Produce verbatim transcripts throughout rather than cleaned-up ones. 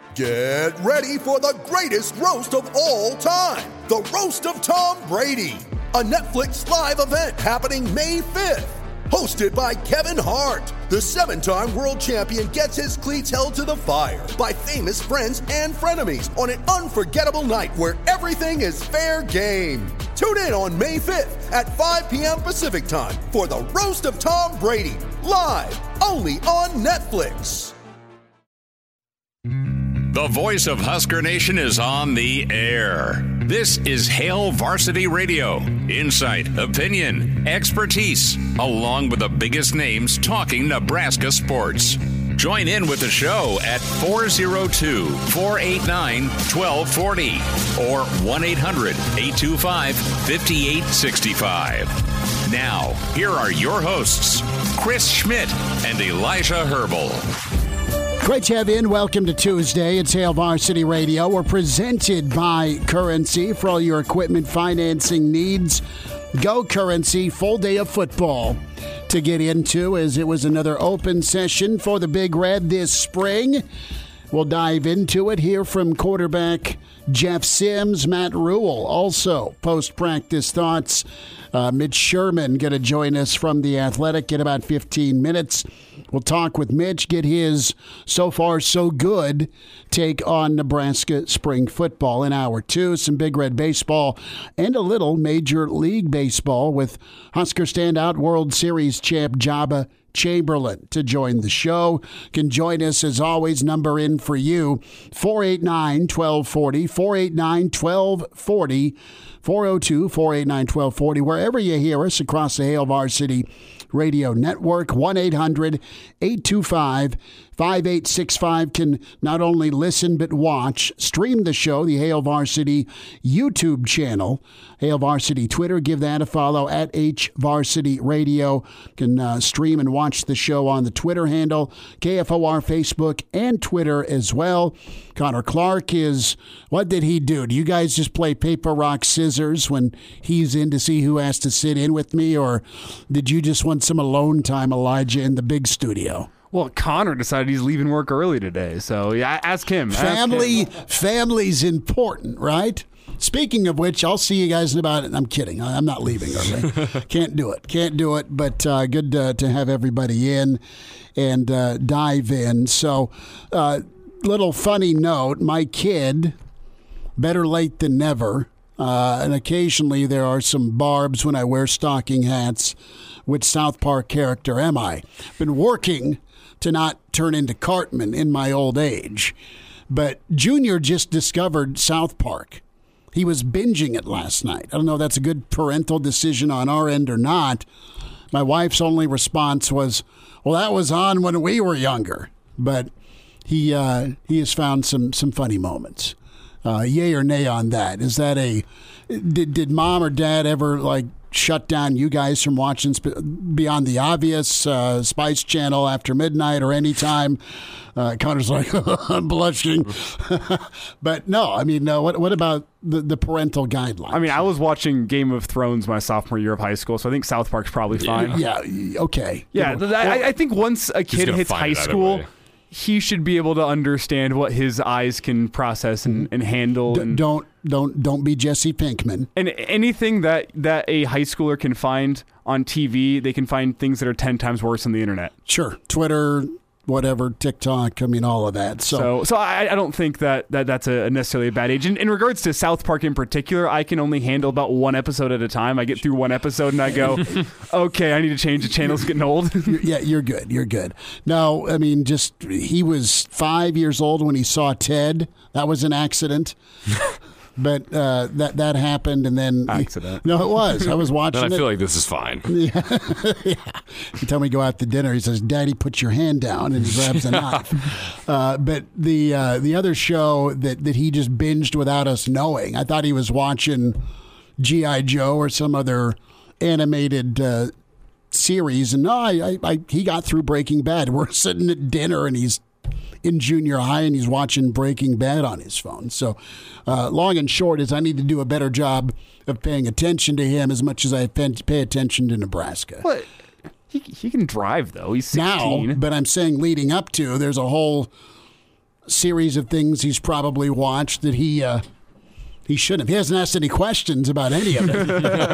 Get ready for the greatest roast of all time, the Roast of Tom Brady, a Netflix live event happening May fifth. Hosted by Kevin Hart, the seven-time world champion gets his cleats held to the fire by famous friends and frenemies on an unforgettable night where everything is fair game. Tune in on May fifth at five p.m. Pacific time for the Roast of Tom Brady, live only on Netflix. The voice of Husker Nation is on the air. This is Hail Varsity Radio. Insight, opinion, expertise, along with the biggest names talking Nebraska sports. Join in with the show at four oh two, four eight nine, one two four oh or one eight hundred, eight two five, five eight six five. Now, here are your hosts, Chris Schmidt and Elijah Herbal. Great to have you in. Welcome to Tuesday. It's Hail Varsity Radio. We're presented by Currency for all your equipment financing needs. Go Currency, full day of football to get into as it was another open session for the Big Red this spring. We'll dive into it. Hear from quarterback Jeff Sims, Matt Rule. Also, post-practice thoughts. Uh, Mitch Sherman going to join us from The Athletic in about fifteen minutes. We'll talk with Mitch, get his so far so good take on Nebraska spring football in hour two. Some Big Red baseball and a little Major League Baseball with Husker standout World Series champ Jabba Chamberlain to join the show. Can join us as always. Number in for you, four eight nine, one two four oh, four eight nine, one two four oh, four oh two, four eight nine, one two four oh, wherever you hear us across the Hail Varsity Radio Network. One eight hundred, eight two five, five eight six five can not only listen but watch, stream the show, the Hail Varsity YouTube channel, Hail Varsity Twitter, give that a follow at H Varsity Radio. Can uh, stream and watch the show on the Twitter handle, K F O R Facebook and Twitter as well. Connor Clark is, what did he do? Do you guys just play paper, rock, scissors when he's in to see who has to sit in with me, or did you just want some alone time, Elijah, in the big studio? Well, Connor decided he's leaving work early today, so yeah, ask him. Family, ask him. Family's important, right? Speaking of which, I'll see you guys in about it. I'm kidding. I'm not leaving early. Can't do it. Can't do it. But uh, good to, to have everybody in and uh, dive in. So, uh, little funny note: my kid, better late than never. Uh, and occasionally there are some barbs when I wear stocking hats. Which South Park character am I? Been working to not turn into Cartman in my old age. But Junior just discovered South Park. He was binging it last night. I don't know if that's a good parental decision on our end or not. My wife's only response was, well, that was on when we were younger. But he uh, he has found some some funny moments. Uh, yay or nay on that? Is that a did did mom or dad ever like shut down you guys from watching Sp- Beyond the Obvious, uh, Spice Channel after midnight or any time? Uh, Connor's like, I'm blushing. But no, I mean, uh, what what about the, the parental guidelines? I mean, I was watching Game of Thrones my sophomore year of high school, so I think South Park's probably fine. Yeah, okay. Yeah, You know, I, I think once a kid hits high school, he should be able to understand what his eyes can process and, and handle. D- and, don't don't don't be Jesse Pinkman. And anything that, that a high schooler can find on T V, they can find things that are ten times worse on the internet. Sure, Twitter, whatever, TikTok, I mean, all of that. So, so, so I, I don't think that, that that's a necessarily a bad age. In, in regards to South Park in particular, I can only handle about one episode at a time. I get through one episode and I go, okay, I need to change the channel. It's getting old. Yeah, you're good. You're good. No, I mean, just he was five years old when he saw Ted. That was an accident. But uh, that that happened, and then accident. No, it was. I was watching. Then I it. feel like this is fine. Yeah. Yeah. Every time we go out to dinner, he says, "Daddy, put your hand down," and he grabs a knife. Uh, but the uh, the other show that that he just binged without us knowing, I thought he was watching G I Joe or some other animated uh, series, and no, I, I, I he got through Breaking Bad. We're sitting at dinner, and he's in junior high and he's watching Breaking Bad on his phone. So uh, long and short is I need to do a better job of paying attention to him as much as I pay attention to Nebraska. What? He, he can drive, though. He's sixteen. Now, but I'm saying leading up to, there's a whole series of things he's probably watched that he uh, he shouldn't have. He hasn't asked any questions about any of it.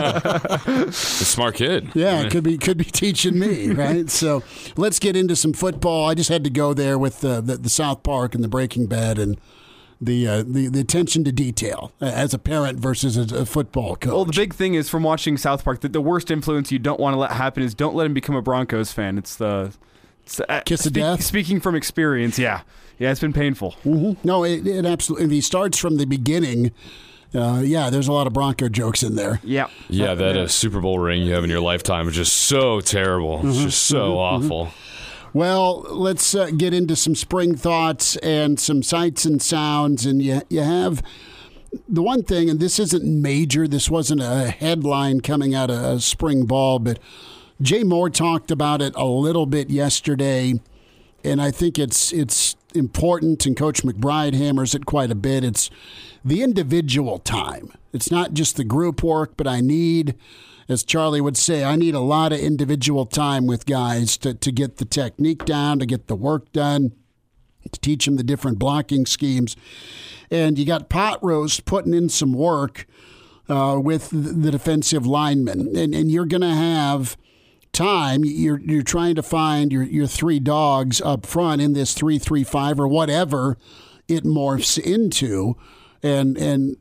A smart kid. Yeah, it could be could be teaching me, right? So let's get into some football. I just had to go there with the the, the South Park and the Breaking Bad and the, uh, the the attention to detail as a parent versus a, a football coach. Well, the big thing is from watching South Park that the worst influence you don't want to let happen is don't let him become a Broncos fan. It's the it's, uh, kiss speak, of death. Speaking from experience, yeah, yeah, it's been painful. Mm-hmm. No, it, it absolutely. If he starts from the beginning. Uh, yeah, there's a lot of Bronco jokes in there. Yeah. Yeah, that uh, Super Bowl ring you have in your lifetime is just so terrible. It's Mm-hmm. just so mm-hmm. awful. Well, let's uh, get into some spring thoughts and some sights and sounds. And you, you have the one thing, and this isn't major, this wasn't a headline coming out of spring ball, but Jay Moore talked about it a little bit yesterday, and I think it's it's important, and Coach McBride hammers it quite a bit. It's the individual time. It's not just the group work, but I need, as Charlie would say, I need a lot of individual time with guys to, to get the technique down, to get the work done, to teach them the different blocking schemes. And you got Pot Roast putting in some work uh, with the defensive linemen. And, and you're going to have time. You're you're trying to find your, your three dogs up front in this three three five or whatever it morphs into. And and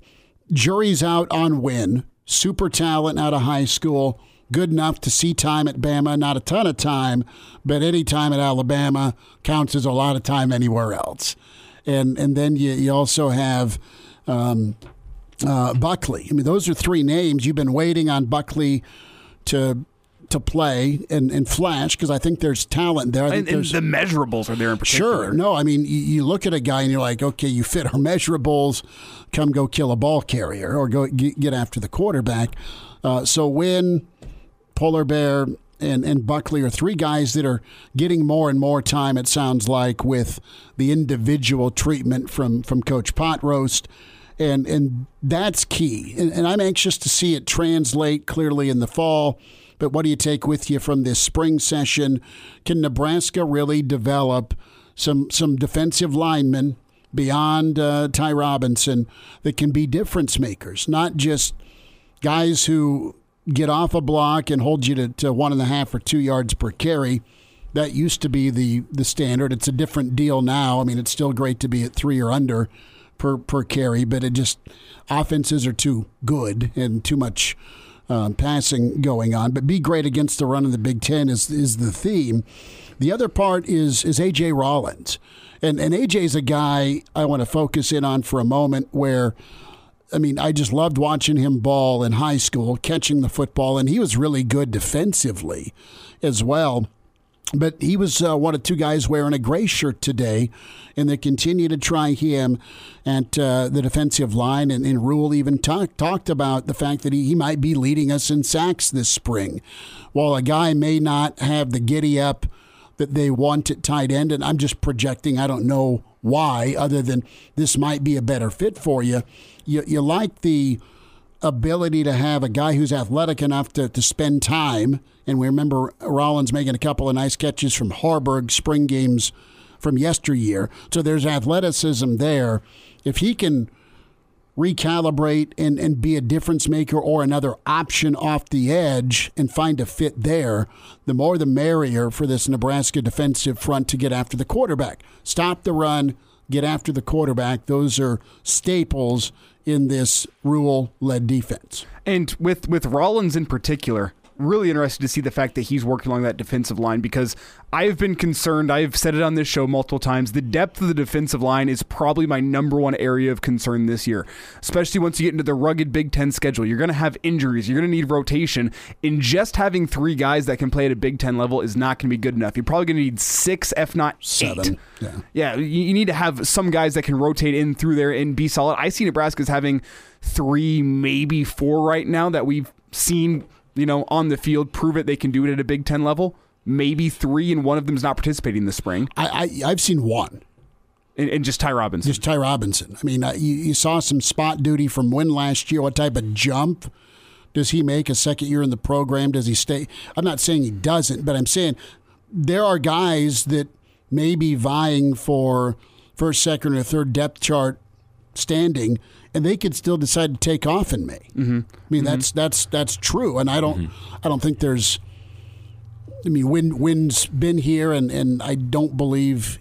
jury's out on Wynn. Super talent out of high school. Good enough to see time at Bama. Not a ton of time, but any time at Alabama counts as a lot of time anywhere else. And and then you, you also have um, uh, Buckley. I mean, those are three names. You've been waiting on Buckley to to play and, and flash because I think there's talent there. I think and, and the measurables are there in particular. Sure. No, I mean, you, you look at a guy and you're like, okay, you fit our measurables. Come go kill a ball carrier or go get, get after the quarterback. Uh, so Wynn, Polar Bear, and, and Buckley are three guys that are getting more and more time, it sounds like, with the individual treatment from, from Coach Pot Roast. And, and that's key. And, and I'm anxious to see it translate clearly in the fall. But what do you take with you from this spring session? Can Nebraska really develop some some defensive linemen beyond uh, Ty Robinson that can be difference makers, not just guys who get off a block and hold you to, to one and a half or two yards per carry? That used to be the, the standard. It's a different deal now. I mean, it's still great to be at three or under per, per carry, but it just offenses are too good and too much Um, passing going on, but be great against the run in the Big Ten is is the theme. The other part is is A J Rollins, and and A J's a guy I want to focus in on for a moment. Where, I mean, I just loved watching him ball in high school, catching the football, and he was really good defensively as well. But he was uh, one of two guys wearing a gray shirt today, and they continue to try him at uh, the defensive line. And, and Rule even talk, talked about the fact that he, he might be leading us in sacks this spring. While a guy may not have the giddy-up that they want at tight end, and I'm just projecting, I don't know why, other than this might be a better fit for you. You, you like the ability to have a guy who's athletic enough to, to spend time. And we remember Rollins making a couple of nice catches from Harburg spring games from yesteryear. So there's athleticism there. If he can recalibrate and, and be a difference maker or another option off the edge and find a fit there, the more the merrier for this Nebraska defensive front to get after the quarterback. Stop the run, get after the quarterback. Those are staples in this Rule-led defense. And with, with Rollins in particular, really interested to see the fact that he's working along that defensive line because I've been concerned, I've said it on this show multiple times, the depth of the defensive line is probably my number one area of concern this year, especially once you get into the rugged Big Ten schedule. You're going to have injuries, you're going to need rotation, and just having three guys that can play at a Big Ten level is not going to be good enough. You're probably going to need six, if not Seven. eight. Yeah, yeah you, you need to have some guys that can rotate in through there and be solid. I see Nebraska's having three, maybe four right now that we've seen, you know, on the field, prove it they can do it at a Big Ten level. Maybe three, and one of them is not participating this spring. I, I, I've seen one. And, and just Ty Robinson. Just Ty Robinson. I mean, uh, you, you saw some spot duty from Wynn last year. What type of jump does he make a second year in the program? Does he stay? I'm not saying he doesn't, but I'm saying there are guys that may be vying for first, second, or third depth chart standing, and they could still decide to take off in May. Mm-hmm. I mean, mm-hmm. that's that's that's true, and I don't mm-hmm. I don't think there's. I mean, Wynn, Wynn's been here, and, and I don't believe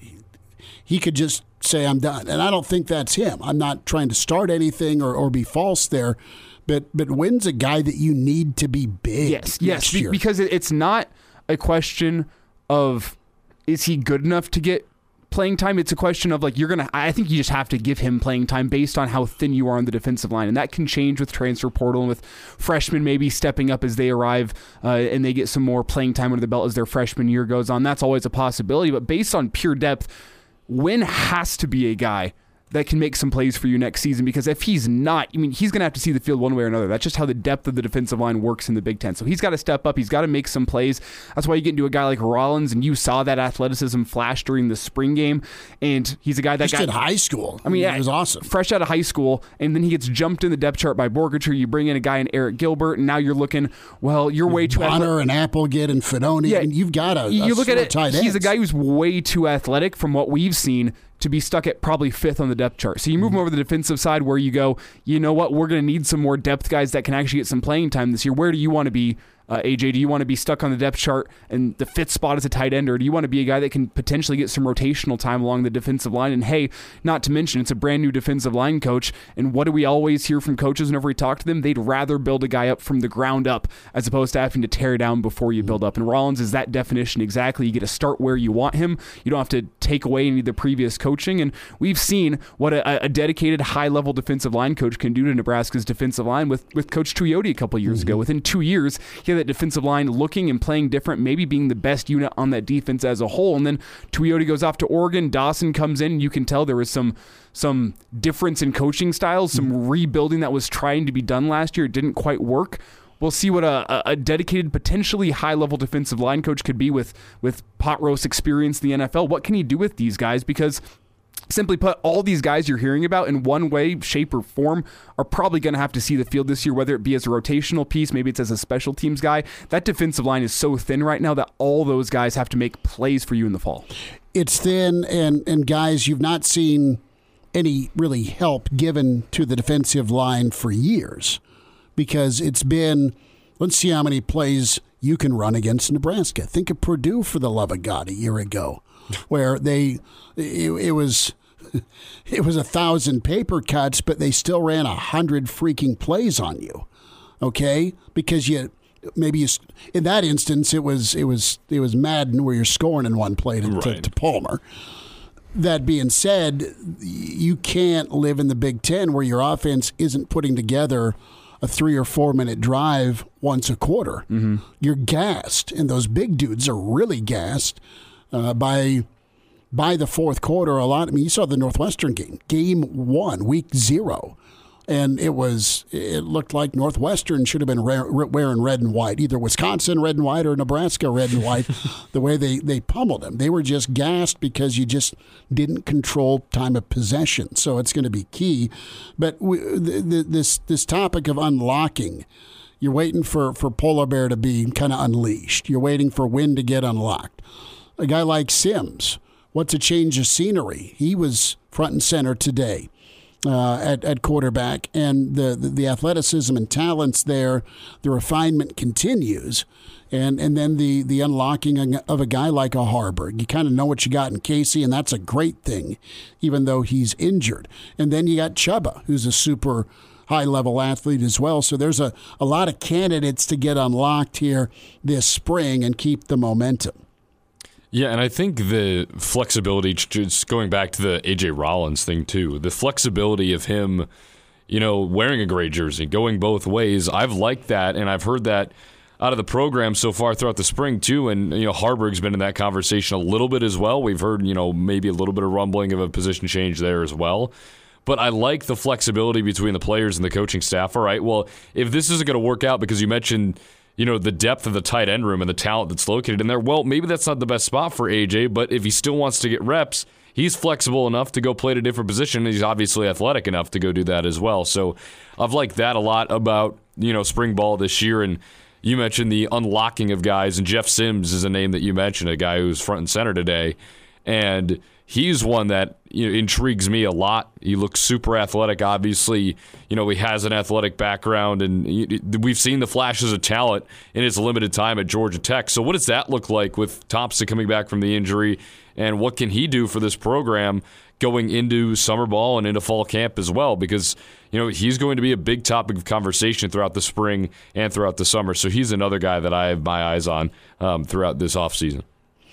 he could just say I'm done, and I don't think that's him. I'm not trying to start anything or, or be false there, but but Wynn's a guy that you need to be big. Yes, yes, be, because it's not a question of is he good enough to get playing time. It's a question of like you're gonna I think you just have to give him playing time based on how thin you are on the defensive line, and that can change with transfer portal and with freshmen maybe stepping up as they arrive uh, and they get some more playing time under the belt as their freshman year goes on. That's always a possibility, but based on pure depth, Wynn has to be a guy that can make some plays for you next season, because if he's not, I mean, he's going to have to see the field one way or another. That's just how the depth of the defensive line works in the Big Ten. So he's got to step up. He's got to make some plays. That's why you get into a guy like Rollins, and you saw that athleticism flash during the spring game, and he's a guy that just got in high school. I mean, it was awesome. Fresh out of high school, and then he gets jumped in the depth chart by Borgacher. You bring in a guy in Eric Gilbert, and now you're looking, well, you're way too athletic. Bonner and Applegate and Fedoni. Yeah, and you've got a, you a look at it. Tight he's ends. a guy who's way too athletic from what we've seen to be stuck at probably fifth on the depth chart. So you move him over to the defensive side where you go, you know what, we're going to need some more depth guys that can actually get some playing time this year. Where do you want to be, uh, A J? Do you want to be stuck on the depth chart and the fifth spot as a tight end, or do you want to be a guy that can potentially get some rotational time along the defensive line? And hey, not to mention, it's a brand new defensive line coach, and what do we always hear from coaches whenever we talk to them? They'd rather build a guy up from the ground up as opposed to having to tear down before you build up. And Rollins is that definition exactly. You get to start where you want him. You don't have to take away any of the previous coaching, and we've seen what a, a dedicated high-level defensive line coach can do to Nebraska's defensive line with, with Coach Tuioti a couple years mm-hmm. ago. Within two years, he had that defensive line looking and playing different, maybe being the best unit on that defense as a whole. And then Tuioti goes off to Oregon. Dawson comes in, and you can tell there was some some difference in coaching styles, some mm-hmm. rebuilding that was trying to be done last year. It didn't quite work. We'll see what a, a dedicated, potentially high-level defensive line coach could be with, with pot roast experience in the N F L. What can he do with these guys? Because simply put, all these guys you're hearing about in one way, shape, or form are probably going to have to see the field this year, whether it be as a rotational piece, maybe it's as a special teams guy. That defensive line is so thin right now that all those guys have to make plays for you in the fall. It's thin, and, and guys, you've not seen any really help given to the defensive line for years, because it's been, let's see how many plays you can run against Nebraska. Think of Purdue, for the love of God, a year ago, where they it, it was it was a thousand paper cuts, but they still ran a hundred freaking plays on you. Okay, because you maybe you, in that instance it was it was it was Madden where you're scoring in one play to, right. to, to Palmer. That being said, you can't live in the Big Ten where your offense isn't putting together a three or four minute drive once a quarter. Mm-hmm. You're gassed, and those big dudes are really gassed uh, by by the fourth quarter. A lot. I mean, you saw the Northwestern game, game one, week zero, and it was it looked like Northwestern should have been ra- wearing red and white, either Wisconsin red and white or Nebraska red and white. The way they they pummeled them, they were just gassed because you just didn't control time of possession. So it's going to be key. But we, the, the, this this topic of unlocking, you're waiting for for Polar Bear to be kind of unleashed. You're waiting for Wynn to get unlocked. A guy like Sims, what's a change of scenery? He was front and center today. Uh, at, at quarterback, and the, the, the athleticism and talents there, the refinement continues, and and then the, the unlocking of a guy like a Harburg. You kind of know what you got in Casey, and that's a great thing, even though he's injured. And then you got Chubba, who's a super high-level athlete as well. So there's a, a lot of candidates to get unlocked here this spring and keep the momentum. Yeah, and I think the flexibility, just going back to the A J Rollins thing too, the flexibility of him, you know, wearing a gray jersey, going both ways, I've liked that, and I've heard that out of the program so far throughout the spring too, and, you know, Harburg's been in that conversation a little bit as well. We've heard, you know, maybe a little bit of rumbling of a position change there as well. But I like the flexibility between the players and the coaching staff. All right, well, if this isn't going to work out because you mentioned, you know, the depth of the tight end room and the talent that's located in there, well, maybe that's not the best spot for A J, but if he still wants to get reps, he's flexible enough to go play at a different position, and he's obviously athletic enough to go do that as well. So I've liked that a lot about, you know, spring ball this year. And you mentioned the unlocking of guys, and Jeff Sims is a name that you mentioned, a guy who's front and center today. And he's one that you know, intrigues me a lot. He looks super athletic. Obviously, you know, he has an athletic background, and we've seen the flashes of talent in his limited time at Georgia Tech. So what does that look like with Thompson coming back from the injury, and what can he do for this program going into summer ball and into fall camp as well? Because, you know, he's going to be a big topic of conversation throughout the spring and throughout the summer. So he's another guy that I have my eyes on um, throughout this offseason.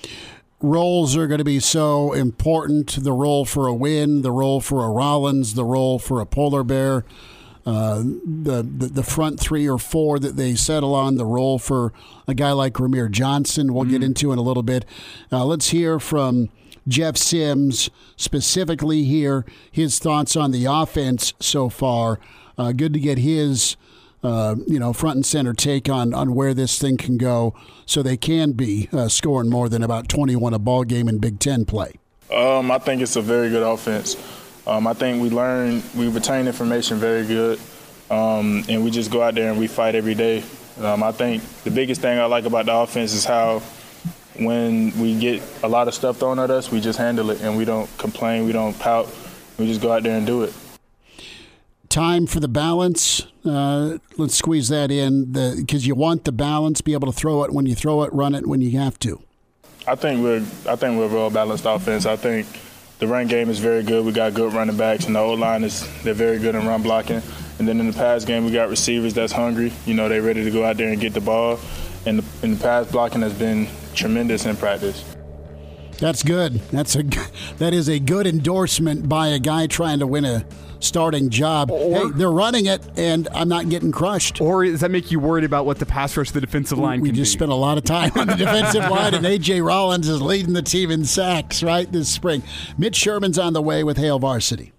Roles are going to be so important. The role for a win, the role for a Rollins, the role for a Polar Bear, uh, the, the the front three or four that they settle on, the role for a guy like Ramir Johnson, we'll mm-hmm. get into in a little bit. Uh, let's hear from Jeff Sims, specifically here, his thoughts on the offense so far. Uh, good to get his Uh, you know, front and center take on, on where this thing can go, so they can be uh, scoring more than about twenty-one a ball game in Big Ten play. Um, I think it's a very good offense. Um, I think we learn, we retain information very good, um, and we just go out there and we fight every day. Um, I think the biggest thing I like about the offense is how when we get a lot of stuff thrown at us, we just handle it and we don't complain, we don't pout, we just go out there and do it. Time for the balance. Uh, let's squeeze that in because you want the balance, be able to throw it when you throw it, run it when you have to. I think we're I think we're a well balanced offense. I think the run game is very good. We got good running backs, and the O-line is they're very good in run blocking. And then in the pass game, we got receivers that's hungry. You know, they're ready to go out there and get the ball. And the, and the pass blocking has been tremendous in practice. That's good. That's a that is a good endorsement by a guy trying to win a starting job. Or, hey, they're running it, and I'm not getting crushed. Or does that make you worried about what the pass rush of the defensive line we can We just be? spent a lot of time on the defensive line, and A J Rollins is leading the team in sacks, right, this spring. Mitch Sherman's on the way with Hail Varsity.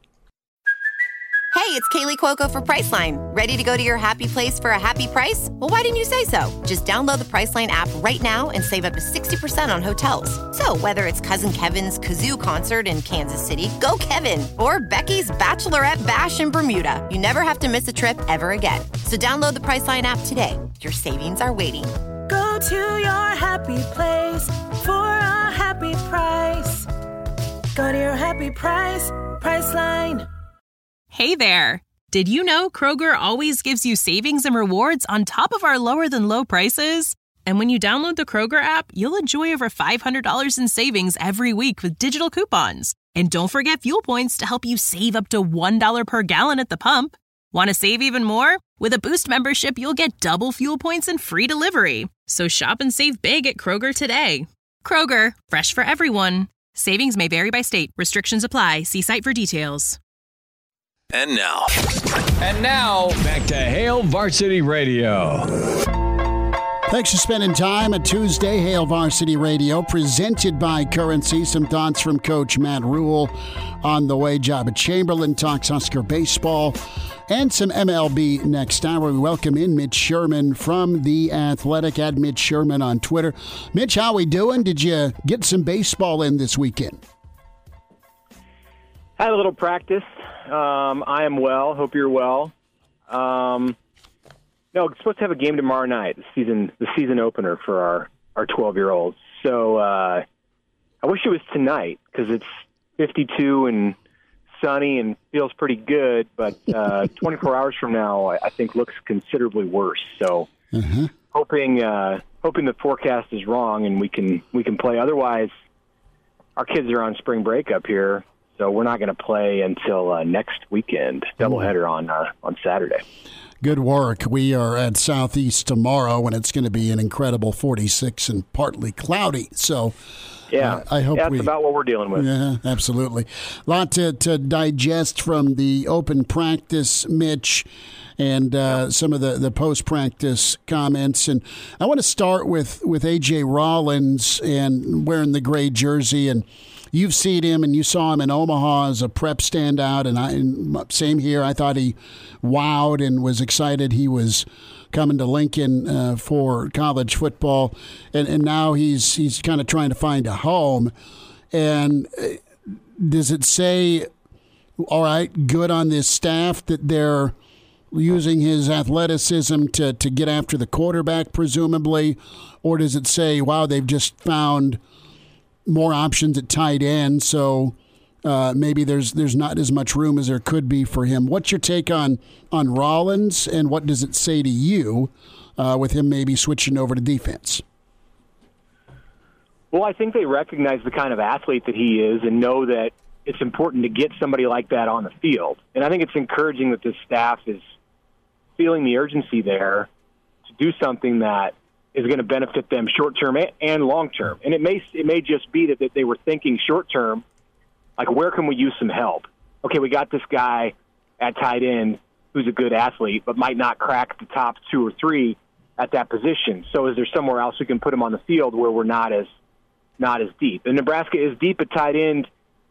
Hey, it's Kaylee Cuoco for Priceline. Ready to go to your happy place for a happy price? Well, why didn't you say so? Just download the Priceline app right now and save up to sixty percent on hotels. So whether it's Cousin Kevin's Kazoo Concert in Kansas City, go Kevin, or Becky's Bachelorette Bash in Bermuda, you never have to miss a trip ever again. So download the Priceline app today. Your savings are waiting. Go to your happy place for a happy price. Go to your happy price, Priceline. Hey there! Did you know Kroger always gives you savings and rewards on top of our lower-than-low prices? And when you download the Kroger app, you'll enjoy over five hundred dollars in savings every week with digital coupons. And don't forget fuel points to help you save up to one dollar per gallon at the pump. Want to save even more? With a Boost membership, you'll get double fuel points and free delivery. So shop and save big at Kroger today. Kroger, fresh for everyone. Savings may vary by state. Restrictions apply. See site for details. And now. And now, back to Hail Varsity Radio. Thanks for spending time at Tuesday, Hail Varsity Radio, presented by Currency. Some thoughts from Coach Matt Rhule on the way. Jabba Chamberlain talks Husker baseball and some M L B next hour. We welcome in Mitch Sherman from The Athletic, at Mitch Sherman on Twitter. Mitch, how we doing? Did you get some baseball in this weekend? Had a little practice. Um, I am well. Hope you're well. Um, no, we're supposed to have a game tomorrow night, the season the season opener for our, our twelve-year-olds. So uh, I wish it was tonight because it's fifty-two and sunny and feels pretty good. But uh, twenty-four hours from now, I, I think looks considerably worse. So mm-hmm. hoping uh, hoping the forecast is wrong and we can we can play. Otherwise, our kids are on spring break up here. So we're not going to play until uh, next weekend, doubleheader on uh, on Saturday. Good work. We are at Southeast tomorrow, and it's going to be an incredible forty-six and partly cloudy. So, yeah, uh, I hope yeah, that's we, about what we're dealing with. Yeah, absolutely. A lot to, to digest from the open practice, Mitch, and uh, some of the, the post-practice comments. And I want to start with, with A J Rollins and wearing the gray jersey. And you've seen him, and you saw him in Omaha as a prep standout, and I and same here. I thought he wowed and was excited he was coming to Lincoln uh, for college football, and, and now he's he's kind of trying to find a home. And does it say, all right, good on this staff that they're using his athleticism to, to get after the quarterback, presumably, or does it say, wow, they've just found more options at tight end, so uh, maybe there's there's not as much room as there could be for him. What's your take on on Rollins, and what does it say to you uh, with him maybe switching over to defense? Well, I think they recognize the kind of athlete that he is and know that it's important to get somebody like that on the field. And I think it's encouraging that this staff is feeling the urgency there to do something that is going to benefit them short-term and long-term. And it may it may just be that, that they were thinking short-term, like, where can we use some help? Okay, we got this guy at tight end who's a good athlete but might not crack the top two or three at that position. So is there somewhere else we can put him on the field where we're not as not as deep? And Nebraska is deep at tight end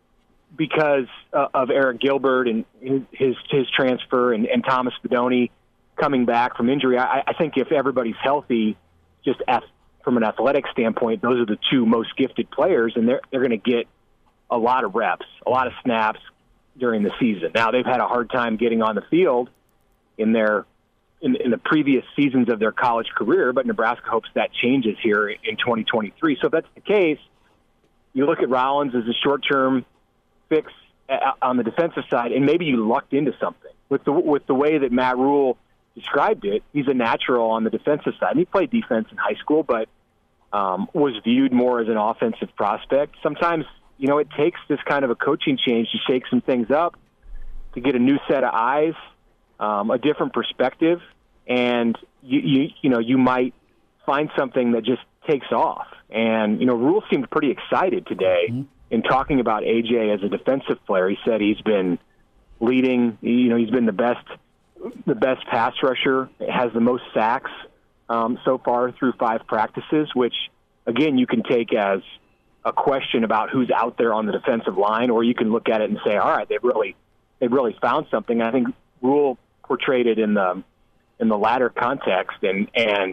because uh, of Eric Gilbert and his his, his transfer and, and Thomas Fedoni coming back from injury. I, I think if everybody's healthy, just ath- from an athletic standpoint, those are the two most gifted players, and they're they're going to get a lot of reps, a lot of snaps during the season. Now, they've had a hard time getting on the field in their in, in the previous seasons of their college career, but Nebraska hopes that changes here in twenty twenty-three. So if that's the case, you look at Rollins as a short-term fix on the defensive side, and maybe you lucked into something. With the with the way that Matt Rule described it, he's a natural on the defensive side. And he played defense in high school, but um, was viewed more as an offensive prospect. Sometimes, you know, it takes this kind of a coaching change to shake some things up, to get a new set of eyes, um, a different perspective, and you, you you know you might find something that just takes off. And you know, Rule seemed pretty excited today mm-hmm. in talking about A J as a defensive player. He said he's been leading. You know, he's been the best the best pass rusher, has the most sacks um, so far through five practices, which again you can take as a question about who's out there on the defensive line, or you can look at it and say, all right, they've really they've really found something. I think Rule portrayed it in the in the latter context, and and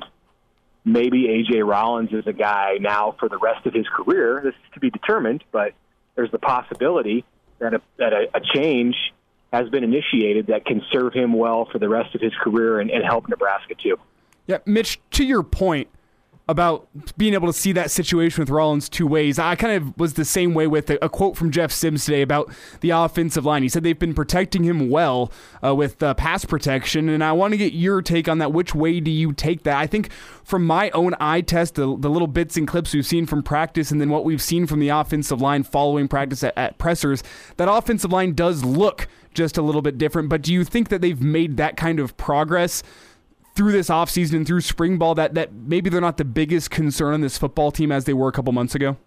maybe A J Rollins is a guy now for the rest of his career. This is to be determined, but there's the possibility that a, that a, a change has been initiated that can serve him well for the rest of his career and, and help Nebraska too. Yeah, Mitch, to your point about being able to see that situation with Rollins two ways, I kind of was the same way with a, a quote from Jeff Sims today about the offensive line. He said they've been protecting him well uh, with uh, pass protection, and I want to get your take on that. Which way do you take that? I think from my own eye test, the, the little bits and clips we've seen from practice and then what we've seen from the offensive line following practice at, at pressers, that offensive line does look just a little bit different. But do you think that they've made that kind of progress through this offseason and through spring ball that, that maybe they're not the biggest concern on this football team as they were a couple months ago?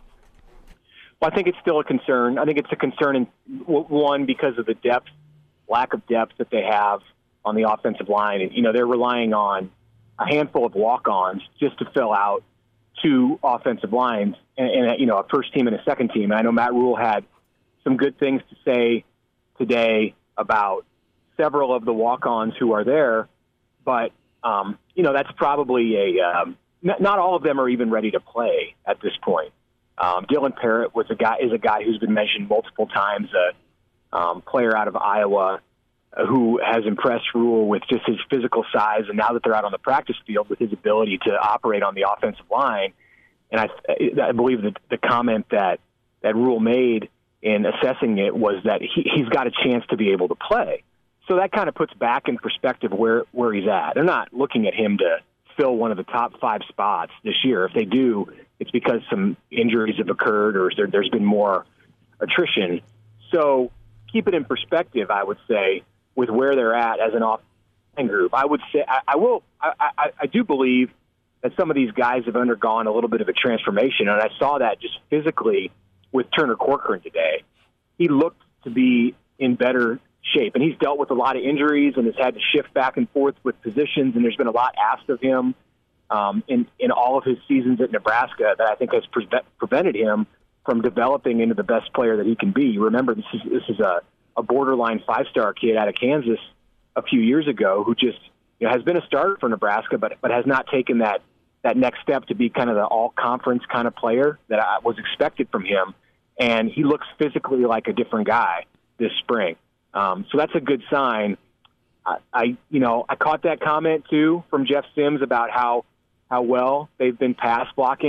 Well, I think it's still a concern. I think it's a concern, in one, because of the depth, lack of depth that they have on the offensive line. And, you know, they're relying on a handful of walk-ons just to fill out two offensive lines and, and you know, a first team and a second team. And I know Matt Rule had some good things to say today about several of the walk-ons who are there. But, um, you know, that's probably a um, – not all of them are even ready to play at this point. Um, Dylan Parrott was a guy is a guy who's been mentioned multiple times, a um, player out of Iowa uh, who has impressed Rule with just his physical size, and now that they're out on the practice field with his ability to operate on the offensive line. And I, I believe that the comment that, that Rule made in assessing it was that he, he's got a chance to be able to play. So that kind of puts back in perspective where, where he's at. They're not looking at him to fill one of the top five spots this year. If they do, it's because some injuries have occurred or there, there's been more attrition. So keep it in perspective, I would say, with where they're at as an offensive group. I would say I, I will. I, I, I do believe that some of these guys have undergone a little bit of a transformation, and I saw that just physically with Turner Corcoran today. He looked to be in better shape, and he's dealt with a lot of injuries and has had to shift back and forth with positions, and there's been a lot asked of him um, in, in all of his seasons at Nebraska that I think has pre- prevented him from developing into the best player that he can be. Remember, this is this is a, a borderline five-star kid out of Kansas a few years ago who just you know, has been a starter for Nebraska, but but has not taken that that next step to be kind of the all-conference kind of player that I was expected from him, and he looks physically like a different guy this spring. Um, so that's a good sign. I, I, you know, I caught that comment too from Jeff Sims about how how well they've been pass blocking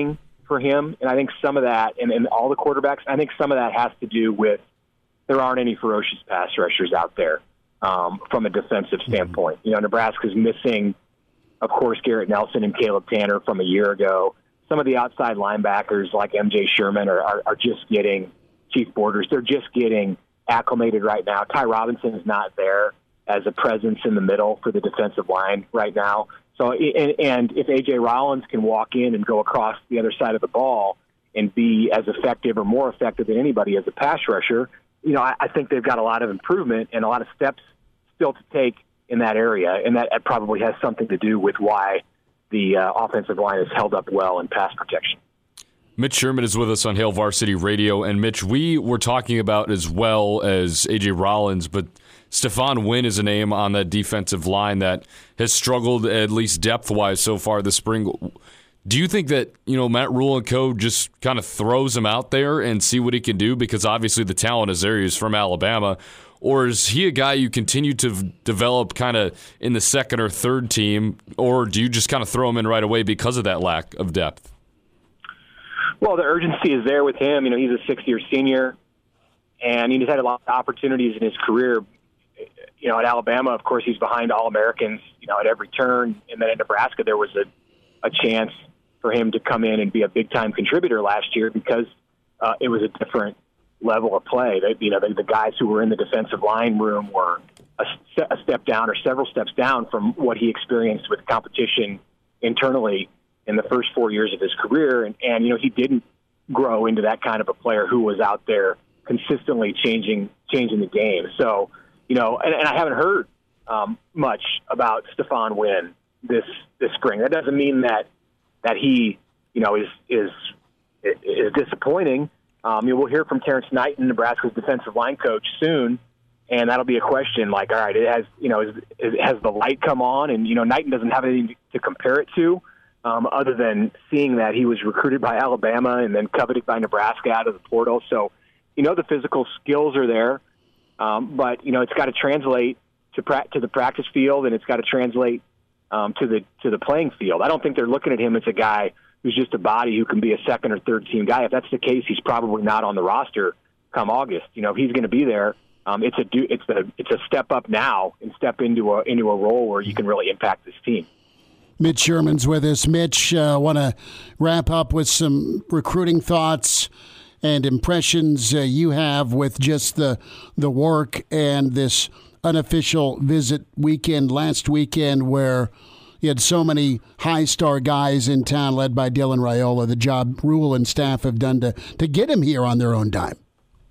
for him, and I think some of that, and, and all the quarterbacks, I think some of that has to do with there aren't any ferocious pass rushers out there um, from a defensive standpoint. You know, Nebraska's missing, of course, Garrett Nelson and Caleb Tanner from a year ago. Some of the outside linebackers like M J Sherman are, are, are just getting, Chief Borders, they're just getting acclimated right now. Ty Robinson is not there as a presence in the middle for the defensive line right now. So, and, and if A J Rollins can walk in and go across the other side of the ball and be as effective or more effective than anybody as a pass rusher, you know, I, I think they've got a lot of improvement and a lot of steps still to take in that area, and that probably has something to do with why the uh, offensive line is held up well in pass protection. Mitch Sherman is with us on Hail Varsity Radio, and Mitch, we were talking about as well as A J Rollins, but Stephon Wynn is a name on that defensive line that has struggled at least depth-wise so far this spring. Do you think that, you know, Matt Rule and co just kind of throws him out there and see what he can do? Because obviously the talent is there. He's from Alabama. Or is he a guy you continue to v- develop kind of in the second or third team? Or do you just kind of throw him in right away because of that lack of depth? Well, the urgency is there with him. You know, he's a sixth-year senior, and he's had a lot of opportunities in his career. You know, at Alabama, of course, he's behind All-Americans, you know, at every turn. And then at Nebraska, there was a, a chance for him to come in and be a big-time contributor last year because uh, it was a different level of play. They, you know, the, the guys who were in the defensive line room were a, a step down or several steps down from what he experienced with competition internally in the first four years of his career. And, and, you know, he didn't grow into that kind of a player who was out there consistently changing changing the game. So, you know, and, and I haven't heard um, much about Stephon Wynn this this spring. That doesn't mean that that he, you know, is is is disappointing. Um, you know, we'll hear from Terrence Knighton, Nebraska's defensive line coach, soon, and that'll be a question like, all right, it has, you know, is, is, has the light come on? And, you know, Knighton doesn't have anything to compare it to um, other than seeing that he was recruited by Alabama and then coveted by Nebraska out of the portal. So, you know, the physical skills are there, um, but, you know, it's got to translate to pra- to the practice field, and it's got to translate um, to the to the playing field. I don't think they're looking at him as a guy who's just a body who can be a second or third team guy. If that's the case, he's probably not on the roster come August. You know, if he's going to be there, um, it's a do, it's a it's a step up now and step into a into a role where you can really impact this team. Mitch Sherman's with us. Mitch, I uh, want to wrap up with some recruiting thoughts and impressions uh, you have with just the the work and this unofficial visit weekend last weekend where you had so many high-star guys in town led by Dylan Raiola, the job Rule and staff have done to, to get him here on their own dime.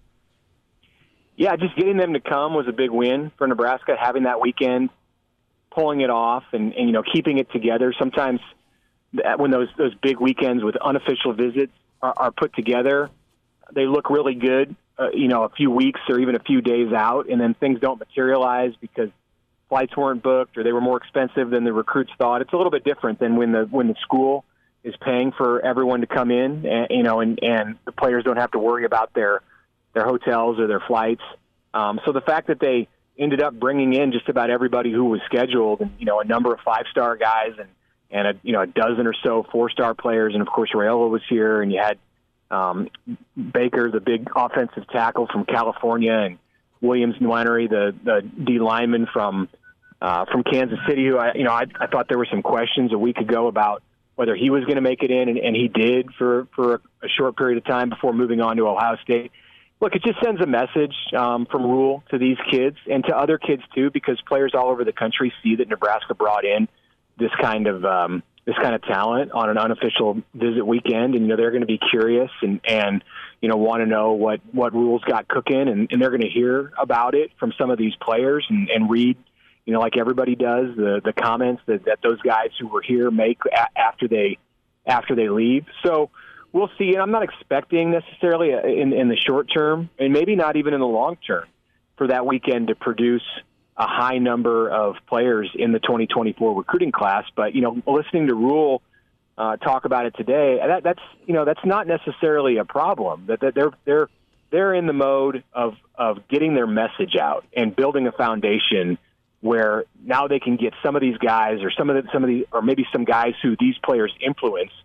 Yeah, just getting them to come was a big win for Nebraska, having that weekend, pulling it off, and, and you know, keeping it together. Sometimes when those, those big weekends with unofficial visits are, are put together, they look really good, uh, you know, a few weeks or even a few days out, and then things don't materialize because flights weren't booked or they were more expensive than the recruits thought. It's a little bit different than when the when the school is paying for everyone to come in, and, you know, and, and the players don't have to worry about their their hotels or their flights. Um, so the fact that they ended up bringing in just about everybody who was scheduled, and you know, a number of five-star guys and and a you know a dozen or so four-star players, and of course Raiola was here, and you had um, Baker, the big offensive tackle from California, and Williams Nwaneri, the the D lineman from uh, from Kansas City, who I you know I, I thought there were some questions a week ago about whether he was going to make it in, and, and he did for for a short period of time before moving on to Ohio State. Look, it just sends a message um, from Rule to these kids and to other kids too, because players all over the country see that Nebraska brought in this kind of um, this kind of talent on an unofficial visit weekend, and you know they're going to be curious and and you know want to know what what Rule's got cooking, and, and they're going to hear about it from some of these players and, and read, you know, like everybody does, the the comments that, that those guys who were here make a- after they after they leave. So we'll see. And I'm not expecting necessarily in in the short term, and maybe not even in the long term, for that weekend to produce a high number of players in the twenty twenty-four recruiting class. But, you know, listening to Rule uh, talk about it today, that, that's, you know, that's not necessarily a problem. That, that they're they're they're in the mode of of getting their message out and building a foundation where now they can get some of these guys or some of the, some of the or maybe some guys who these players influence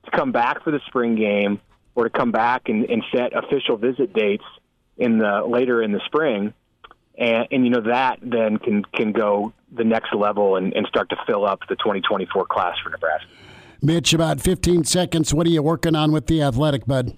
to come back for the spring game or to come back and, and set official visit dates in the later in the spring. And, and you know, that then can, can go the next level and, and start to fill up the twenty twenty-four class for Nebraska. Mitch, about fifteen seconds. What are you working on with the Athletic, bud?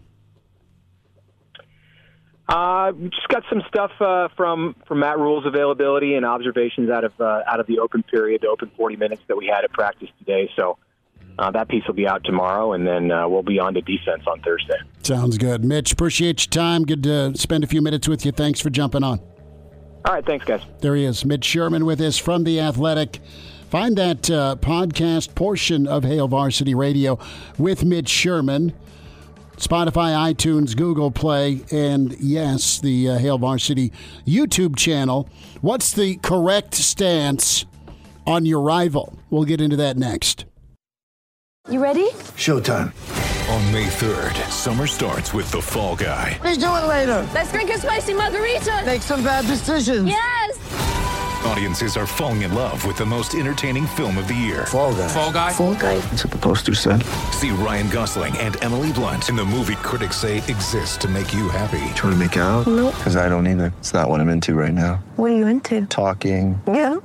Uh, we just got some stuff uh, from from Matt Rule's availability and observations out of uh, out of the open period, the open forty minutes that we had at practice today. So uh, that piece will be out tomorrow, and then uh, we'll be on to defense on Thursday. Sounds good. Mitch, appreciate your time. Good to spend a few minutes with you. Thanks for jumping on. All right, thanks, guys. There he is, Mitch Sherman with us from The Athletic. Find that uh, podcast portion of Hail Varsity Radio with Mitch Sherman. Spotify, iTunes, Google Play, and yes, the uh, Hail Varsity YouTube channel. What's the correct stance on your rival? We'll get into that next. You ready? Showtime. On May third, summer starts with The Fall Guy. Let's do it later. Let's drink a spicy margarita. Make some bad decisions. Yes. Audiences are falling in love with the most entertaining film of the year. Fall Guy. Fall Guy. Fall Guy. That's what the poster said. See Ryan Gosling and Emily Blunt in the movie critics say exists to make you happy. Trying to make it out? Nope. Because I don't either. It's not what I'm into right now. What are you into? Talking. Yeah.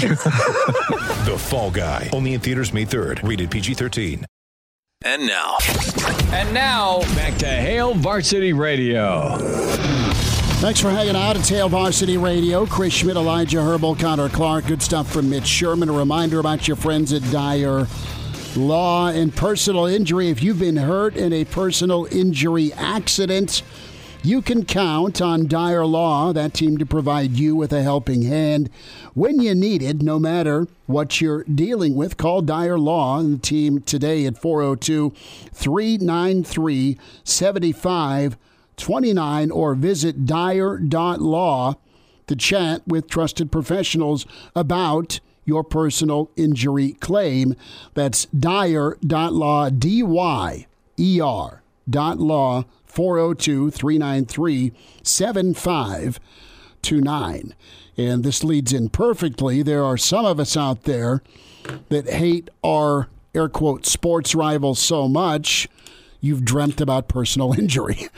The Fall Guy. Only in theaters May third. Rated P G thirteen. And now. And now, back to Hail Varsity Radio. Thanks for hanging out. It's Hail Varsity Radio. Chris Schmidt, Elijah Herbal, Connor Clark. Good stuff from Mitch Sherman. A reminder about your friends at Dyer Law and Personal Injury. If you've been hurt in a personal injury accident, you can count on Dyer Law, that team, to provide you with a helping hand when you need it, no matter what you're dealing with. Call Dyer Law and the team today at four oh two, three nine three, seven five two nine or visit dyer dot law to chat with trusted professionals about your personal injury claim. That's dyer dot law, D Y E R dot law, four oh two, three nine three, seven five two nine. And this leads in perfectly. There are some of us out there that hate our, air quote, sports rivals so much you've dreamt about personal injury.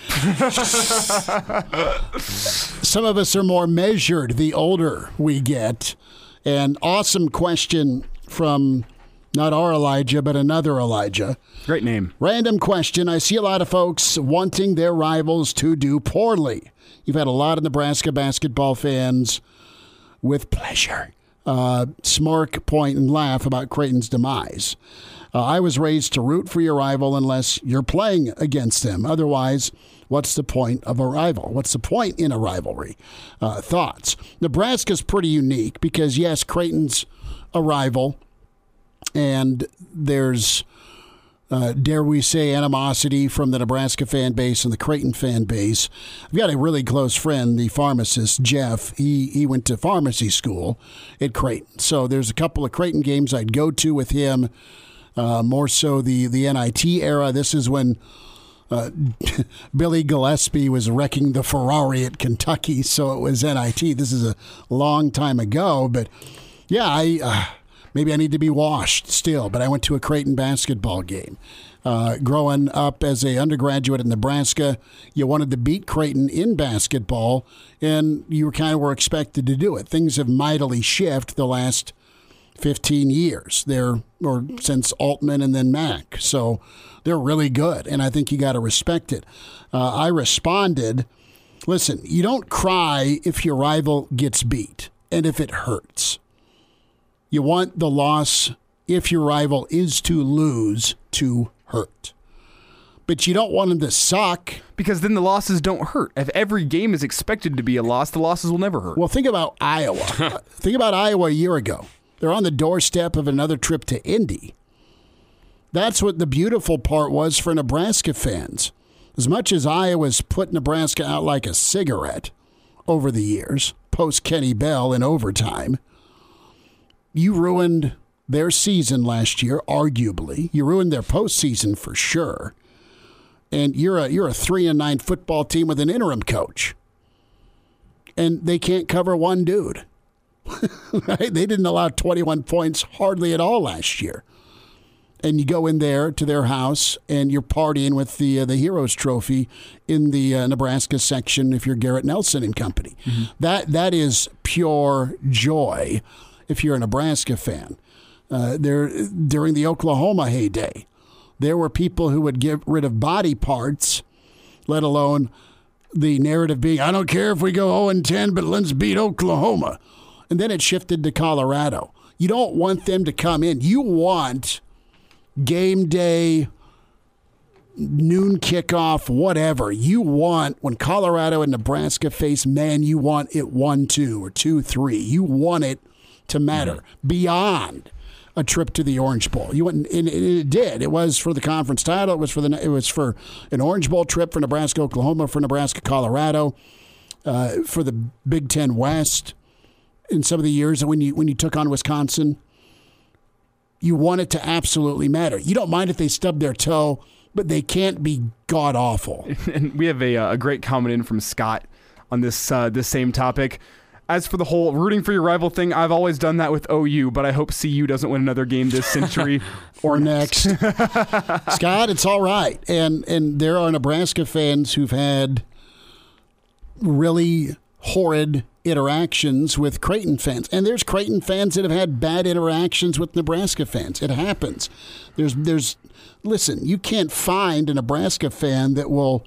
Some of us are more measured the older we get. An awesome question from not our Elijah, but another Elijah. Great name. Random question. I see a lot of folks wanting their rivals to do poorly. You've had a lot of Nebraska basketball fans with pleasure uh, smirk, point, and laugh about Creighton's demise. Uh, I was raised to root for your rival unless you're playing against them. Otherwise, what's the point of a rival? What's the point in a rivalry? Uh, thoughts? Nebraska's pretty unique because, yes, Creighton's a rival, and there's, uh, dare we say, animosity from the Nebraska fan base and the Creighton fan base. I've got a really close friend, the pharmacist, Jeff. He, he went to pharmacy school at Creighton. So there's a couple of Creighton games I'd go to with him. Uh, more so the, the N I T era. This is when uh, Billy Gillespie was wrecking the Ferrari at Kentucky, so it was N I T. This is a long time ago, but yeah, I uh, maybe I need to be washed still, but I went to a Creighton basketball game. Uh, growing up as an undergraduate in Nebraska, you wanted to beat Creighton in basketball, and you kind of were expected to do it. Things have mightily shifted the last fifteen years. They're, or since Altman and then Mack. So they're really good, and I think you got to respect it. Uh, I responded, listen, you don't cry if your rival gets beat and if it hurts. You want the loss, if your rival is to lose, to hurt. But you don't want them to suck. Because then the losses don't hurt. If every game is expected to be a loss, the losses will never hurt. Well, think about Iowa. Think about Iowa a year ago. They're on the doorstep of another trip to Indy. That's what the beautiful part was for Nebraska fans. As much as Iowa's put Nebraska out like a cigarette over the years, post Kenny Bell in overtime, you ruined their season last year, arguably. You ruined their postseason for sure. And you're a you're a three and nine football team with an interim coach. And they can't cover one dude. Right? They didn't allow twenty-one points hardly at all last year. and you go in there to their house and you're partying with the uh, the Heroes Trophy in the uh, Nebraska section if you're Garrett Nelson and company. Mm-hmm. That that is pure joy if you're a Nebraska fan. Uh, there during the Oklahoma heyday, there were people who would get rid of body parts, let alone the narrative being, I don't care if we go oh and ten, but let's beat Oklahoma. And then it shifted to Colorado. You don't want them to come in. You want game day, noon kickoff, whatever. You want, when Colorado and Nebraska face, man, you want it one two or two three. You want it to matter mm-hmm. beyond a trip to the Orange Bowl. You went, and it did. It was for the conference title. It was for the. It was for an Orange Bowl trip for Nebraska, Oklahoma, for Nebraska, Colorado, uh, for the Big Ten West. In some of the years when you when you took on Wisconsin, you want it to absolutely matter. You don't mind if they stub their toe, but they can't be god awful. And we have a a great comment in from Scott on this uh, this same topic. As for the whole rooting for your rival thing, I've always done that with O U, but I hope C U doesn't win another game this century or next. Scott, it's all right. And and there are Nebraska fans who've had really horrid interactions with Creighton fans. And there's Creighton fans that have had bad interactions with Nebraska fans. It happens. There's there's listen, you can't find a Nebraska fan that will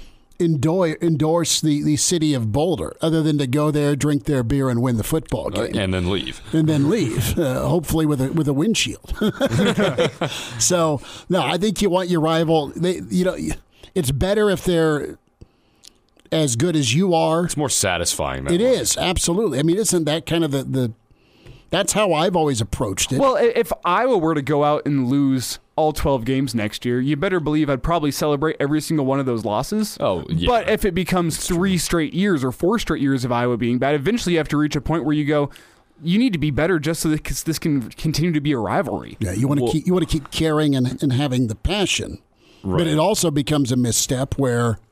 endorse the, the city of Boulder, other than to go there, drink their beer, and win the football game, and then leave, and then leave, uh, hopefully with a with a windshield. So, no, I think you want your rival. They, you know, it's better if they're as good as you are. It's more satisfying. It way. is absolutely. I mean, isn't that kind of the the? That's how I've always approached it. Well, if Iowa were to go out and lose all twelve games next year, you better believe I'd probably celebrate every single one of those losses. Oh, yeah. But if it becomes three straight years or four straight years of Iowa being bad, eventually you have to reach a point where you go, you need to be better just so that this can continue to be a rivalry. Yeah, you want to well, keep you want to keep caring and, and having the passion. Right. But it also becomes a misstep where,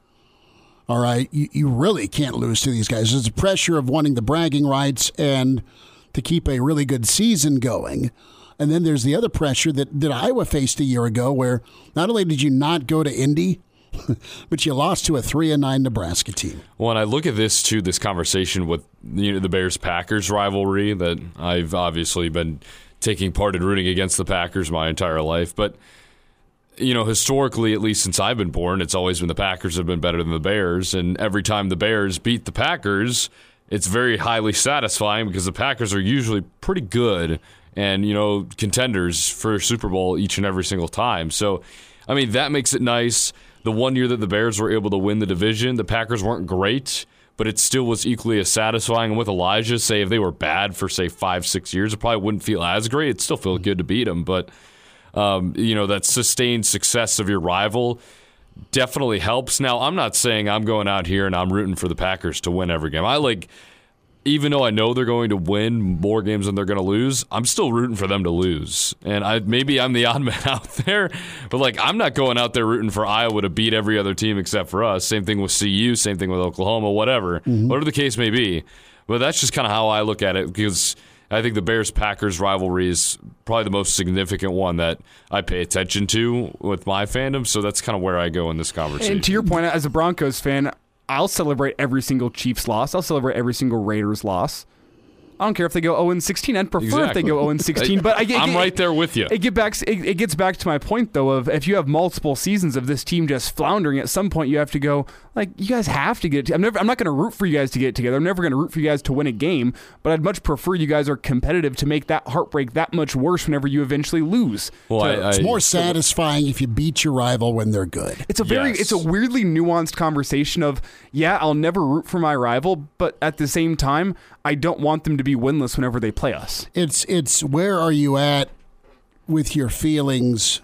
all right, you, you really can't lose to these guys. There's the pressure of wanting the bragging rights and to keep a really good season going. And then there's the other pressure that, that Iowa faced a year ago where not only did you not go to Indy, but you lost to a three and nine Nebraska team. Well, and I look at this, too, this conversation with you know, the Bears-Packers rivalry that I've obviously been taking part in rooting against the Packers my entire life. But, you know, historically, at least since I've been born, it's always been the Packers have been better than the Bears. And every time the Bears beat the Packers, it's very highly satisfying because the Packers are usually pretty good and, you know, contenders for Super Bowl each and every single time. So, I mean, that makes it nice. The one year that the Bears were able to win the division, the Packers weren't great, but it still was equally as satisfying. And with Elijah, say, if they were bad for, say, five, six years, it probably wouldn't feel as great. It'd still feel good to beat them. But, um, you know, that sustained success of your rival definitely helps. Now, I'm not saying I'm going out here and I'm rooting for the Packers to win every game. I like, even though I know they're going to win more games than they're going to lose, I'm still rooting for them to lose. And I maybe I'm the odd man out there, but like I'm not going out there rooting for Iowa to beat every other team except for us. Same thing with C U, same thing with Oklahoma, whatever, mm-hmm. whatever the case may be. But that's just kind of how I look at it because I think the Bears-Packers rivalry is probably the most significant one that I pay attention to with my fandom. So that's kind of where I go in this conversation. And to your point, as a Broncos fan, I'll celebrate every single Chiefs loss. I'll celebrate every single Raiders loss. I don't care if they go oh and sixteen. I'd prefer exactly. if they go oh and sixteen. But I get, I'm it, right there with you. It, get back, it, it gets back to my point, though, of if you have multiple seasons of this team just floundering, at some point you have to go, like, you guys have to get it together. I'm, never, I'm not going to root for you guys to get it together. I'm never going to root for you guys to win a game, but I'd much prefer you guys are competitive to make that heartbreak that much worse whenever you eventually lose. Well, so, I, I, it's more satisfying if you beat your rival when they're good. It's a very, yes. it's a weirdly nuanced conversation of, yeah, I'll never root for my rival, but at the same time, I don't want them to be winless whenever they play us. It's it's where are you at with your feelings?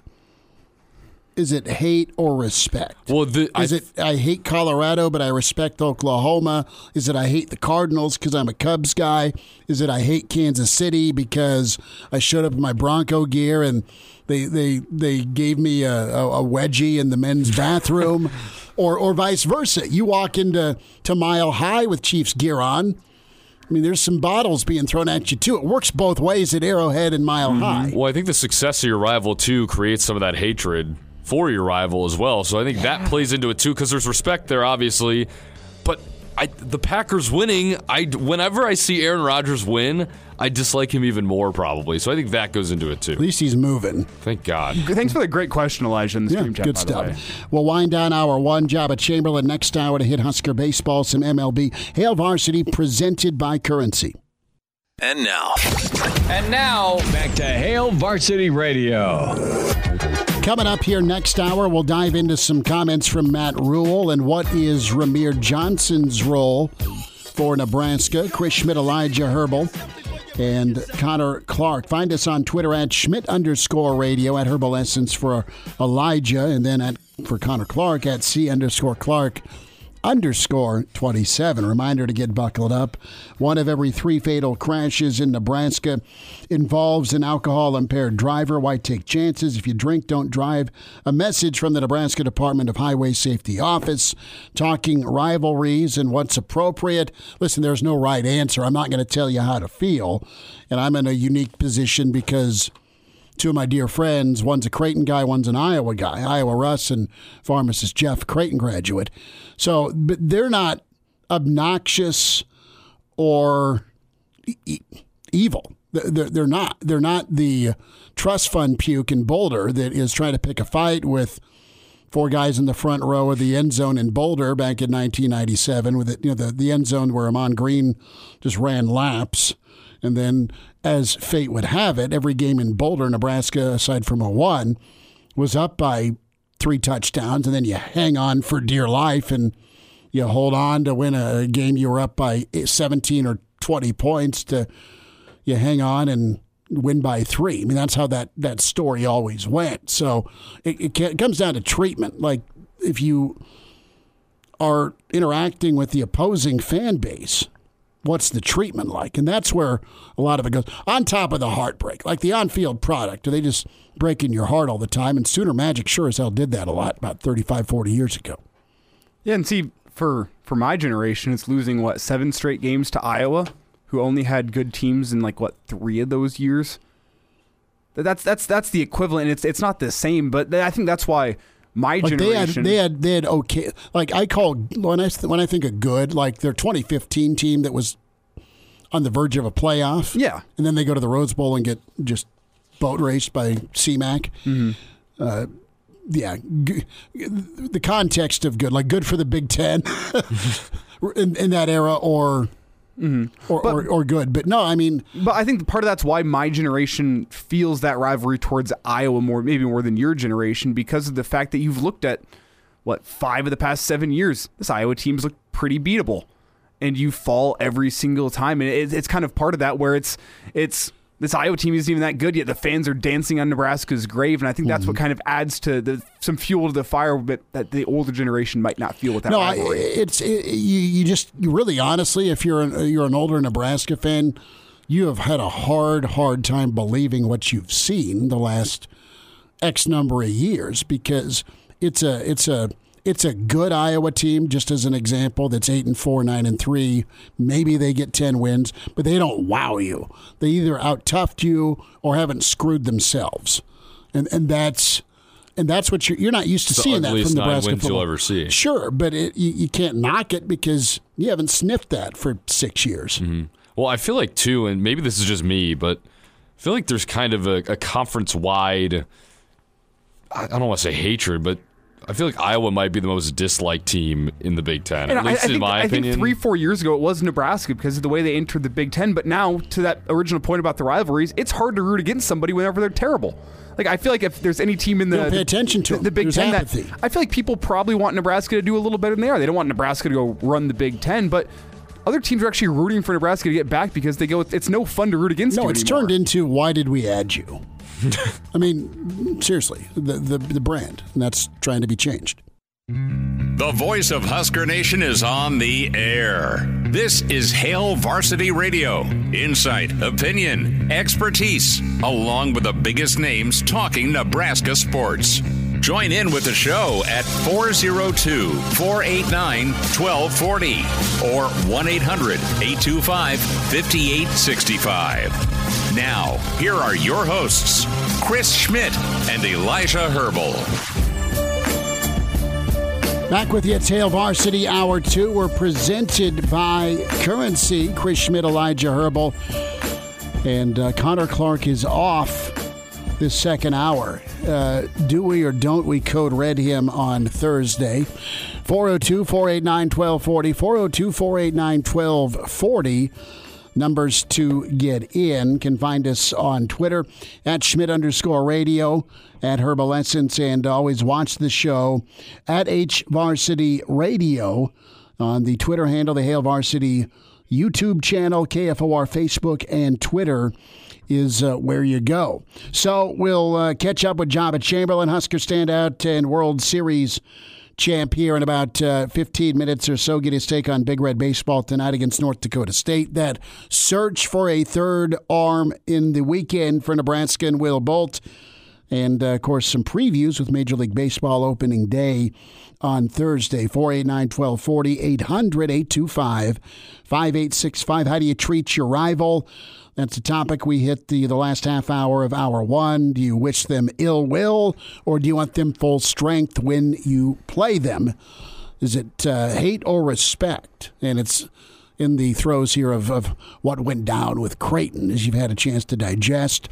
Is it hate or respect? Well, the, is I, it I hate Colorado, but I respect Oklahoma? Is it I hate the Cardinals because I'm a Cubs guy? Is it I hate Kansas City because I showed up in my Bronco gear and they they, they gave me a, a, a wedgie in the men's bathroom? or or vice versa. You walk into to Mile High with Chiefs gear on, I mean, there's some bottles being thrown at you, too. It works both ways at Arrowhead and Mile mm-hmm. High. Well, I think the success of your rival, too, creates some of that hatred for your rival as well. So I think yeah. that plays into it, too, because there's respect there, obviously. But I, the Packers winning, I, whenever I see Aaron Rodgers win, I dislike him even more, probably. So I think that goes into it, too. At least he's moving. Thank God. Thanks for the great question, Elijah, in the yeah, stream chat, good by stuff. the way. We'll wind down hour one. Jabba Chamberlain next hour to hit Husker baseball, some M L B. Hail Varsity presented by Currency. And now. And now, back to Hail Varsity Radio. Coming up here next hour, we'll dive into some comments from Matt Rule and what is Ramir Johnson's role for Nebraska. Chris Schmidt, Elijah Herbal, and Connor Clark. Find us on Twitter at Schmidt underscore radio, at Herbal Essence for Elijah, and then at for Connor Clark at C underscore Clark underscore twenty-seven. Reminder to get buckled up. One of every three fatal crashes in Nebraska involves an alcohol-impaired driver. Why take chances? If you drink, don't drive. A message from the Nebraska Department of Highway Safety Office, talking rivalries and what's appropriate. Listen, there's no right answer. I'm not going to tell you how to feel. And I'm in a unique position because two of my dear friends, one's a Creighton guy, one's an Iowa guy, Iowa Russ and pharmacist Jeff, Creighton graduate. So, but they're not obnoxious or e- evil. They're, they're not. They're not the trust fund puke in Boulder that is trying to pick a fight with four guys in the front row of the end zone in Boulder back in nineteen ninety-seven. With it, you know, the, the end zone where Amon Green just ran laps. And then, as fate would have it, every game in Boulder, Nebraska, aside from a one, was up by three touchdowns. And then you hang on for dear life and you hold on to win a game you were up by seventeen or twenty points to you hang on and win by three. I mean, that's how that, that story always went. So it, it, it comes down to treatment. Like, if you are interacting with the opposing fan base, what's the treatment like? And that's where a lot of it goes. On top of the heartbreak, like the on-field product, are they just breaking your heart all the time? And Sooner Magic sure as hell did that a lot about thirty-five, forty years ago. Yeah, and see, for, for my generation, it's losing, what, seven straight games to Iowa, who only had good teams in, like, what, three of those years? That's that's that's the equivalent. It's it's not the same, but I think that's why my like generation. They had, they had they had okay. Like I call when I when I think of good, like their twenty fifteen team that was on the verge of a playoff. Yeah, and then they go to the Rose Bowl and get just boat raced by C MAC. Mm-hmm. Uh, yeah, g- the context of good, like good for the Big Ten in, in that era, or. Mm-hmm. Or, but, or or good, but no, I mean, but I think part of that's why my generation feels that rivalry towards Iowa more, maybe more than your generation, because of the fact that you've looked at what five of the past seven years, this Iowa team's looked pretty beatable, and you fall every single time, and it, it's kind of part of that where it's it's. This Iowa team isn't even that good yet. The fans are dancing on Nebraska's grave, and I think that's mm-hmm. what kind of adds to the, some fuel to the fire but that the older generation might not feel with that no, rivalry. I, it's it, you. You just you really honestly, if you're an, you're an older Nebraska fan, you have had a hard, hard time believing what you've seen the last X number of years because it's a it's a. It's a good Iowa team, just as an example, that's eight and four, nine and three. Maybe they get ten wins, but they don't wow you. They either out-toughed you or haven't screwed themselves, and and that's and that's what you're you're not used to it's seeing that from Nebraska wins football. You'll ever see. Sure, but it, you, you can't knock it because you haven't sniffed that for six years. Mm-hmm. Well, I feel like too, and maybe this is just me, but I feel like there's kind of a, a conference-wide. I don't want to say hatred, but. I feel like Iowa might be the most disliked team in the Big Ten, and at least I, I in think, my I opinion. I think three, four years ago, it was Nebraska because of the way they entered the Big Ten. But now, to that original point about the rivalries, it's hard to root against somebody whenever they're terrible. Like I feel like if there's any team in the you don't pay attention to the, the Big There's Ten, apathy. that I feel like people probably want Nebraska to do a little better than they are. They don't want Nebraska to go run the Big Ten, but. Other teams are actually rooting for Nebraska to get back because they go, it's no fun to root against no, you it's anymore. turned into, why did we add you? I mean, seriously, the, the the brand, and that's trying to be changed. The voice of Husker Nation is on the air. This is Hail Varsity Radio. Insight, opinion, expertise, along with the biggest names talking Nebraska sports. Join in with the show at four oh two, four eight nine, one two four oh or one eight hundred, eight two five, five eight six five. Now, here are your hosts, Chris Schmidt and Elijah Herbal. Back with you at Hail Varsity Hour two. We're presented by Currency. Chris Schmidt, Elijah Herbal. And uh, Connor Clark is off this second hour. Uh, do we or don't we code red him on Thursday? four oh two, four eight nine, one two four oh, four oh two, four eight nine, one two four oh. Numbers to get in. Can find us on Twitter at Schmidt underscore radio, at Herbal Essence, and always watch the show at H Varsity Radio on the Twitter handle, the Hail Varsity YouTube channel, K F O R Facebook, and Twitter is uh, where you go. So we'll uh, catch up with Jabba Chamberlain, Husker standout and World Series champ, here in about uh, fifteen minutes or so. Get his take on Big Red baseball tonight against North Dakota State. That search for a third arm in the weekend for Nebraska and Will Bolt. And, uh, of course, some previews with Major League Baseball opening day on Thursday. four eight nine, one two four oh, eight hundred, eight two five, five eight six five. How do you treat your rival? That's the topic we hit the, the last half hour of hour one. Do you wish them ill will, or do you want them full strength when you play them? Is it uh, hate or respect? And it's in the throes here of, of what went down with Creighton, as you've had a chance to digest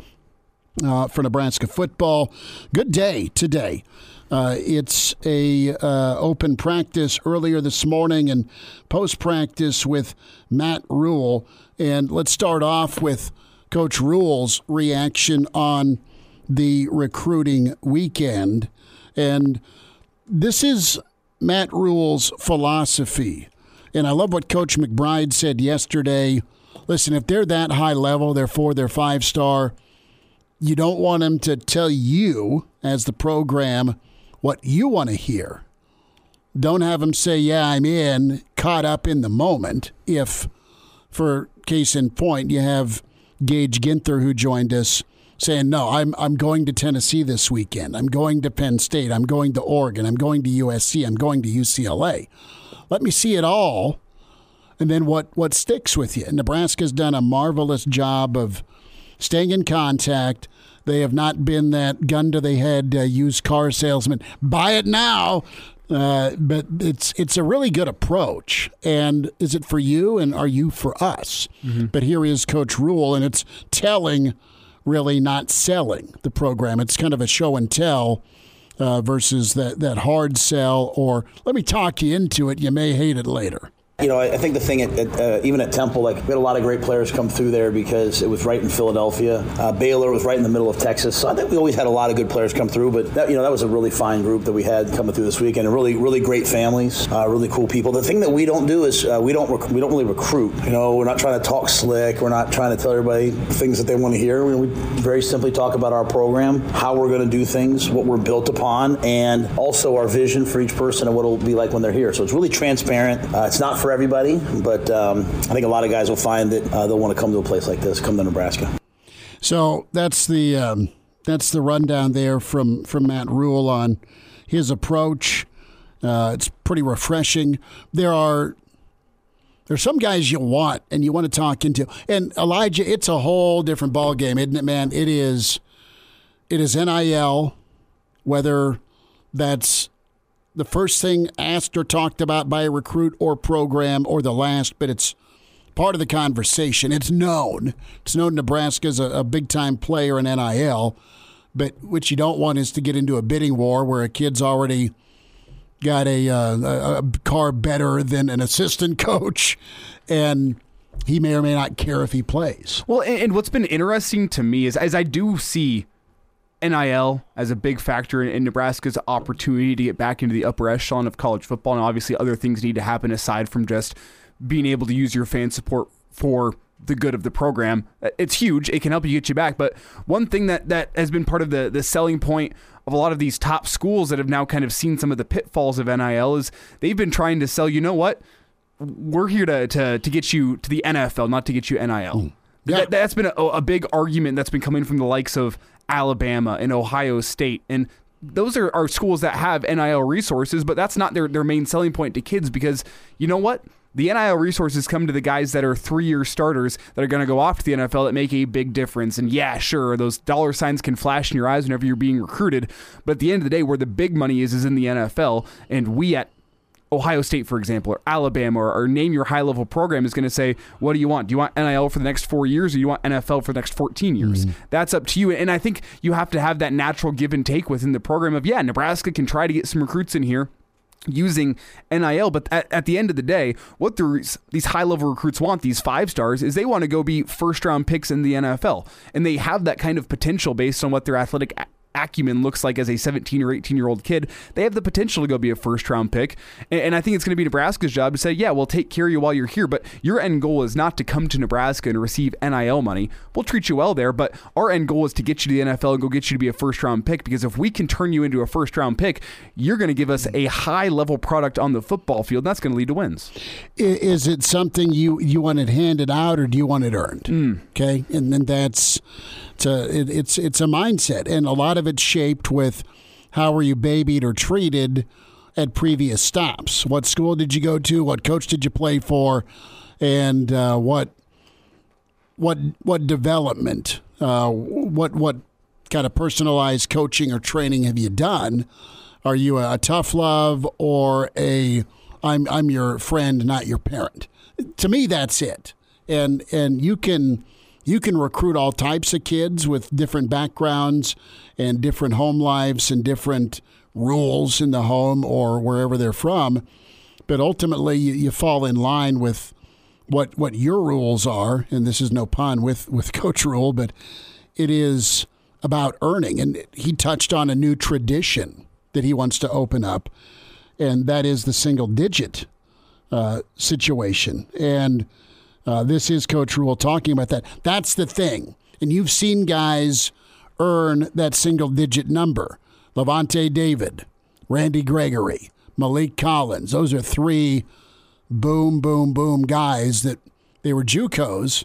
uh, for Nebraska football. Good day today. Uh, it's a uh, open practice earlier this morning and post-practice with Matt Rhule. And let's start off with Coach Rhule's reaction on the recruiting weekend. And this is Matt Rhule's philosophy. And I love what Coach McBride said yesterday. Listen, if they're that high level, they're four, they're five-star, you don't want them to tell you, as the program, what you want to hear. Don't have them say, yeah, I'm in, caught up in the moment. If, for case in point, you have Gage Ginther, who joined us, saying, no, I'm I'm going to Tennessee this weekend. I'm going to Penn State. I'm going to Oregon. I'm going to U S C. I'm going to U C L A. Let me see it all, and then what, what sticks with you. Nebraska's done a marvelous job of staying in contact. They have not been that gun-to-the-head uh, used car salesman. Buy it now. Uh, but it's it's a really good approach. And is it for you, and are you for us? Mm-hmm. But here is Coach Rhule, and it's telling, really not selling the program. It's kind of a show and tell uh, versus that, that hard sell, or let me talk you into it. You may hate it later. You know, I think the thing, at, at, uh, even at Temple, like we had a lot of great players come through there because it was right in Philadelphia. Uh, Baylor was right in the middle of Texas. So I think we always had a lot of good players come through. But that, you know, that was a really fine group that we had coming through this weekend. And really, really great families, uh, really cool people. The thing that we don't do is uh, we don't rec- we don't really recruit. You know, we're not trying to talk slick. We're not trying to tell everybody things that they want to hear. We, we very simply talk about our program, how we're going to do things, what we're built upon, and also our vision for each person and what it'll be like when they're here. So it's really transparent. Uh, it's not for everybody, but But um, I think a lot of guys will find that uh, they'll want to come to a place like this, come to Nebraska. So that's the um, that's the rundown there from, from Matt Rhule on his approach. Uh, it's pretty refreshing. There are there's some guys you want and you want to talk into. And Elijah, it's a whole different ballgame, isn't it, man? It is it is N I L, whether that's the first thing asked or talked about by a recruit or program, or the last, but it's part of the conversation. It's known. It's known Nebraska's a, a big-time player in N I L, but what you don't want is to get into a bidding war where a kid's already got a, uh, a, a car better than an assistant coach, and he may or may not care if he plays. Well, and, and what's been interesting to me is, as I do see N I L as a big factor in, in Nebraska's opportunity to get back into the upper echelon of college football, and obviously other things need to happen aside from just being able to use your fan support for the good of the program. It's huge. It can help you get you back. But one thing that, that has been part of the, the selling point of a lot of these top schools that have now kind of seen some of the pitfalls of N I L is they've been trying to sell, you know what, we're here to to, to get you to the N F L, not to get you N I L. Mm. Yeah. That, that's been a, a big argument that's been coming from the likes of Alabama and Ohio State. And those are, are schools that have N I L resources, but that's not their, their main selling point to kids because you know what? The N I L resources come to the guys that are three-year starters that are going to go off to the N F L that make a big difference. And yeah, sure, those dollar signs can flash in your eyes whenever you're being recruited. But at the end of the day, where the big money is, is in the N F L. And we at Ohio State, for example, or Alabama, or, or name your high-level program is going to say, what do you want? Do you want N I L for the next four years or do you want N F L for the next fourteen years? Mm-hmm. That's up to you. And I think you have to have that natural give and take within the program of, yeah, Nebraska can try to get some recruits in here using N I L, but at, at the end of the day, what the, these high-level recruits want, these five stars, is they want to go be first-round picks in the N F L, and they have that kind of potential based on what their athletic a- acumen looks like as a seventeen or eighteen-year-old kid. They have the potential to go be a first-round pick, and, and I think it's going to be Nebraska's job to say, yeah, we'll take care of you while you're here, but your end goal is not to come to Nebraska and receive N I L money. We'll treat you well there, but our end goal is to get you to the N F L and go get you to be a first-round pick, because if we can turn you into a first-round pick, you're going to give us a high-level product on the football field, and that's going to lead to wins. Is it something you, you want it handed out, or do you want it earned? Mm. Okay, and then that's it's a, it, it's it's a mindset, and a lot of it's shaped with how were you babied or treated at previous stops. What school did you go to? What coach did you play for? And uh, what what what development? Uh, what what kind of personalized coaching or training have you done? Are you a, a tough love or a I'm I'm your friend, not your parent? To me, that's it. And and you can you can recruit all types of kids with different backgrounds and different home lives and different rules in the home or wherever they're from. But ultimately, you, you fall in line with what what your rules are. And this is no pun with, with Coach Rule, but it is about earning. And he touched on a new tradition that he wants to open up, and that is the single-digit uh, situation. And uh, this is Coach Rule talking about that. That's the thing. And you've seen guys earn that single-digit number. Levante David, Randy Gregory, Malik Collins. Those are three boom, boom, boom guys that they were JUCOs,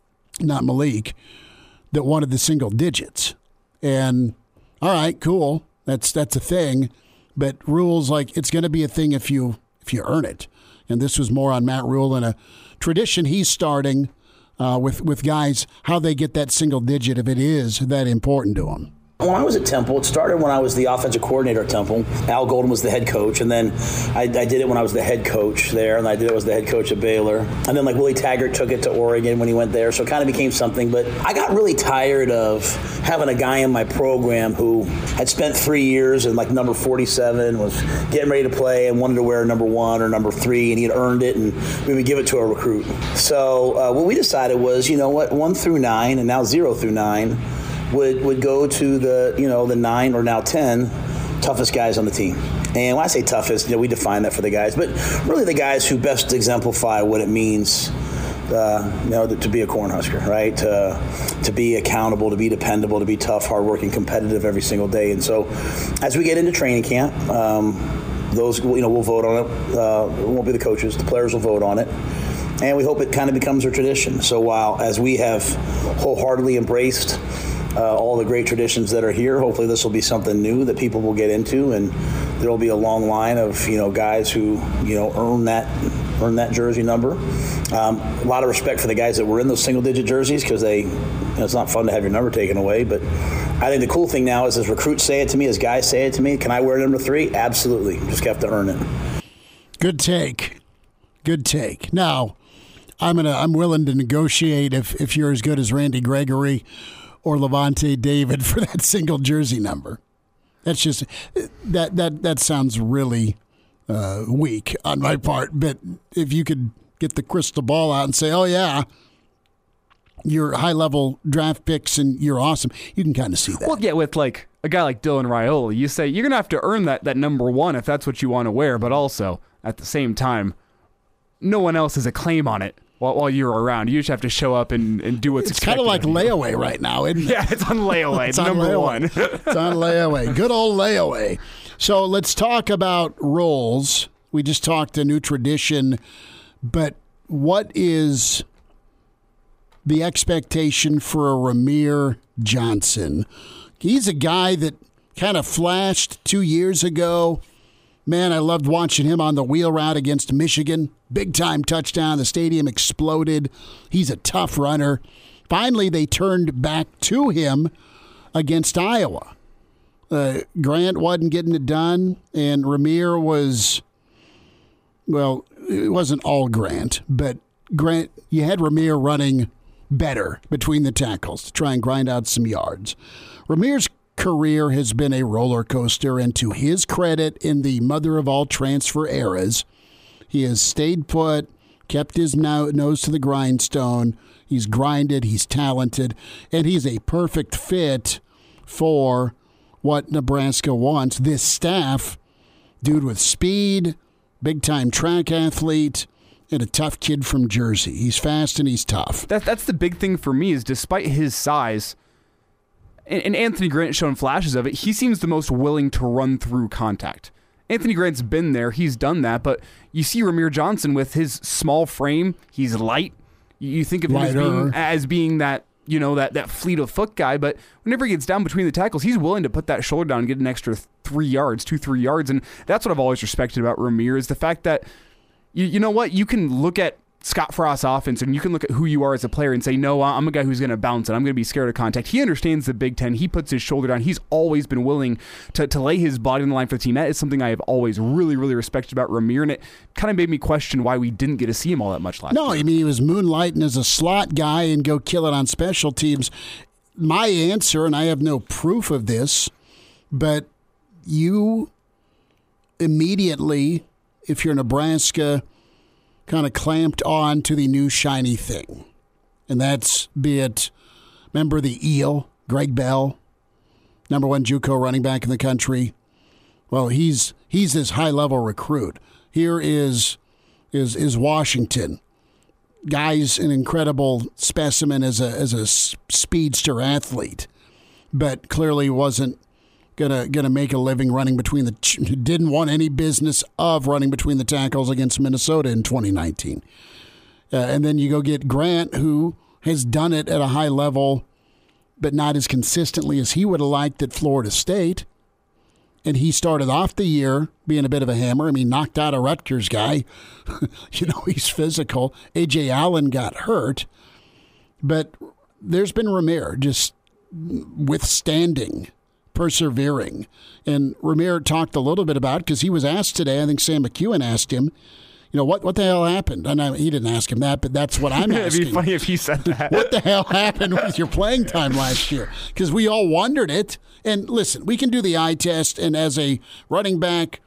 not Malik, that wanted the single digits. And, all right, cool. That's that's a thing. But Rule's like, it's going to be a thing if you if you earn it. And this was more on Matt Rule and a tradition he's starting uh, with, with guys, how they get that single digit if it is that important to them. When I was at Temple, it started when I was the offensive coordinator at Temple. Al Golden was the head coach, and then I, I did it when I was the head coach there, and I did it as the head coach at Baylor. And then, like, Willie Taggart took it to Oregon when he went there, so it kind of became something. But I got really tired of having a guy in my program who had spent three years and, like, number forty-seven, was getting ready to play and wanted to wear number one or number three, and he had earned it, and we would give it to a recruit. So uh, what we decided was, you know what, one through nine, and now zero through nine, would would go to the, you know, the nine or now ten toughest guys on the team. And when I say toughest, you know, we define that for the guys, but really the guys who best exemplify what it means, uh, you know, to be a Cornhusker, right? To, to be accountable, to be dependable, to be tough, hardworking, competitive every single day. And so as we get into training camp, um, those, you know, we'll vote on it. Uh, it won't be the coaches. The players will vote on it. And we hope it kind of becomes a tradition. So while, as we have wholeheartedly embraced Uh, all the great traditions that are here, hopefully this will be something new that people will get into, and there will be a long line of, you know, guys who, you know, earn that earn that jersey number. Um, a lot of respect for the guys that were in those single-digit jerseys, because they, you know, it's not fun to have your number taken away. But I think the cool thing now is, as recruits say it to me, as guys say it to me, can I wear number three? Absolutely. Just have to earn it. Good take. Good take. Now, I'm gonna I'm willing to negotiate if if you're as good as Randy Gregory or Levante David for that single jersey number. That's just that that that sounds really uh, weak on my part. But if you could get the crystal ball out and say, "Oh yeah, you're high level draft picks and you're awesome," you can kind of see that. Well, yeah, with like a guy like Dylan Raiola, you say you're gonna have to earn that that number one if that's what you want to wear. But also at the same time, no one else has a claim on it. While, while you're around, you just have to show up and, and do what's it's expected. It's kind of like layaway right now, isn't it? Yeah, it's on layaway. It's number on one. It's on layaway. Good old layaway. So let's talk about roles. We just talked a new tradition, but what is the expectation for a Rahmir Johnson? He's a guy that kind of flashed two years ago. Man, I loved watching him on the wheel route against Michigan. Big-time touchdown. The stadium exploded. He's a tough runner. Finally, they turned back to him against Iowa. Uh, Grant wasn't getting it done, and Rahmir was, well, it wasn't all Grant, but Grant, you had Rahmir running better between the tackles to try and grind out some yards. Rahmir's career has been a roller coaster, and to his credit, in the mother of all transfer eras, he has stayed put, kept his no- nose to the grindstone. He's grinded, he's talented, and he's a perfect fit for what Nebraska wants. This staff, dude with speed, big-time track athlete, and a tough kid from Jersey. He's fast and he's tough. That, that's the big thing for me is despite his size, and, and Anthony Grant shown flashes of it, he seems the most willing to run through contact. Anthony Grant's been there. He's done that. But you see Rahmir Johnson with his small frame. He's light. You think of him as being, as being that, you know, that, that fleet of foot guy. But whenever he gets down between the tackles, he's willing to put that shoulder down and get an extra three yards, two, three yards. And that's what I've always respected about Rahmir is the fact that, you, you know what, you can look at Scott Frost's offense and you can look at who you are as a player and say, no, I'm a guy who's going to bounce and I'm going to be scared of contact. He understands the Big Ten. He puts his shoulder down. He's always been willing to, to lay his body on the line for the team. That is something I have always really, really respected about Rahmir, and it kind of made me question why we didn't get to see him all that much last no, year. I mean, he was moonlighting as a slot guy and go kill it on special teams. My answer, and I have no proof of this, but you immediately, if you're Nebraska, kind of clamped on to the new shiny thing. And that's, be it, remember the Eel, Greg Bell, number one JUCO running back in the country. Well, he's he's this high-level recruit. Here is is is Washington. Guy's an incredible specimen as a as a speedster athlete, but clearly wasn't gonna gonna make a living running between the didn't want any business of running between the tackles against Minnesota in twenty nineteen. Uh, and then you go get Grant, who has done it at a high level, but not as consistently as he would have liked at Florida State. And he started off the year being a bit of a hammer. I mean, knocked out a Rutgers guy. You know, he's physical. A J Allen got hurt. But there's been Rahmir just withstanding, persevering. And Rahmir talked a little bit about it because he was asked today, I think Sam McEwen asked him, you know, what, what the hell happened? And I, he didn't ask him that, but that's what I'm asking. It'd be funny if he said that. What the hell happened with your playing time last year? Because we all wondered it. And listen, we can do the eye test, and as a running back,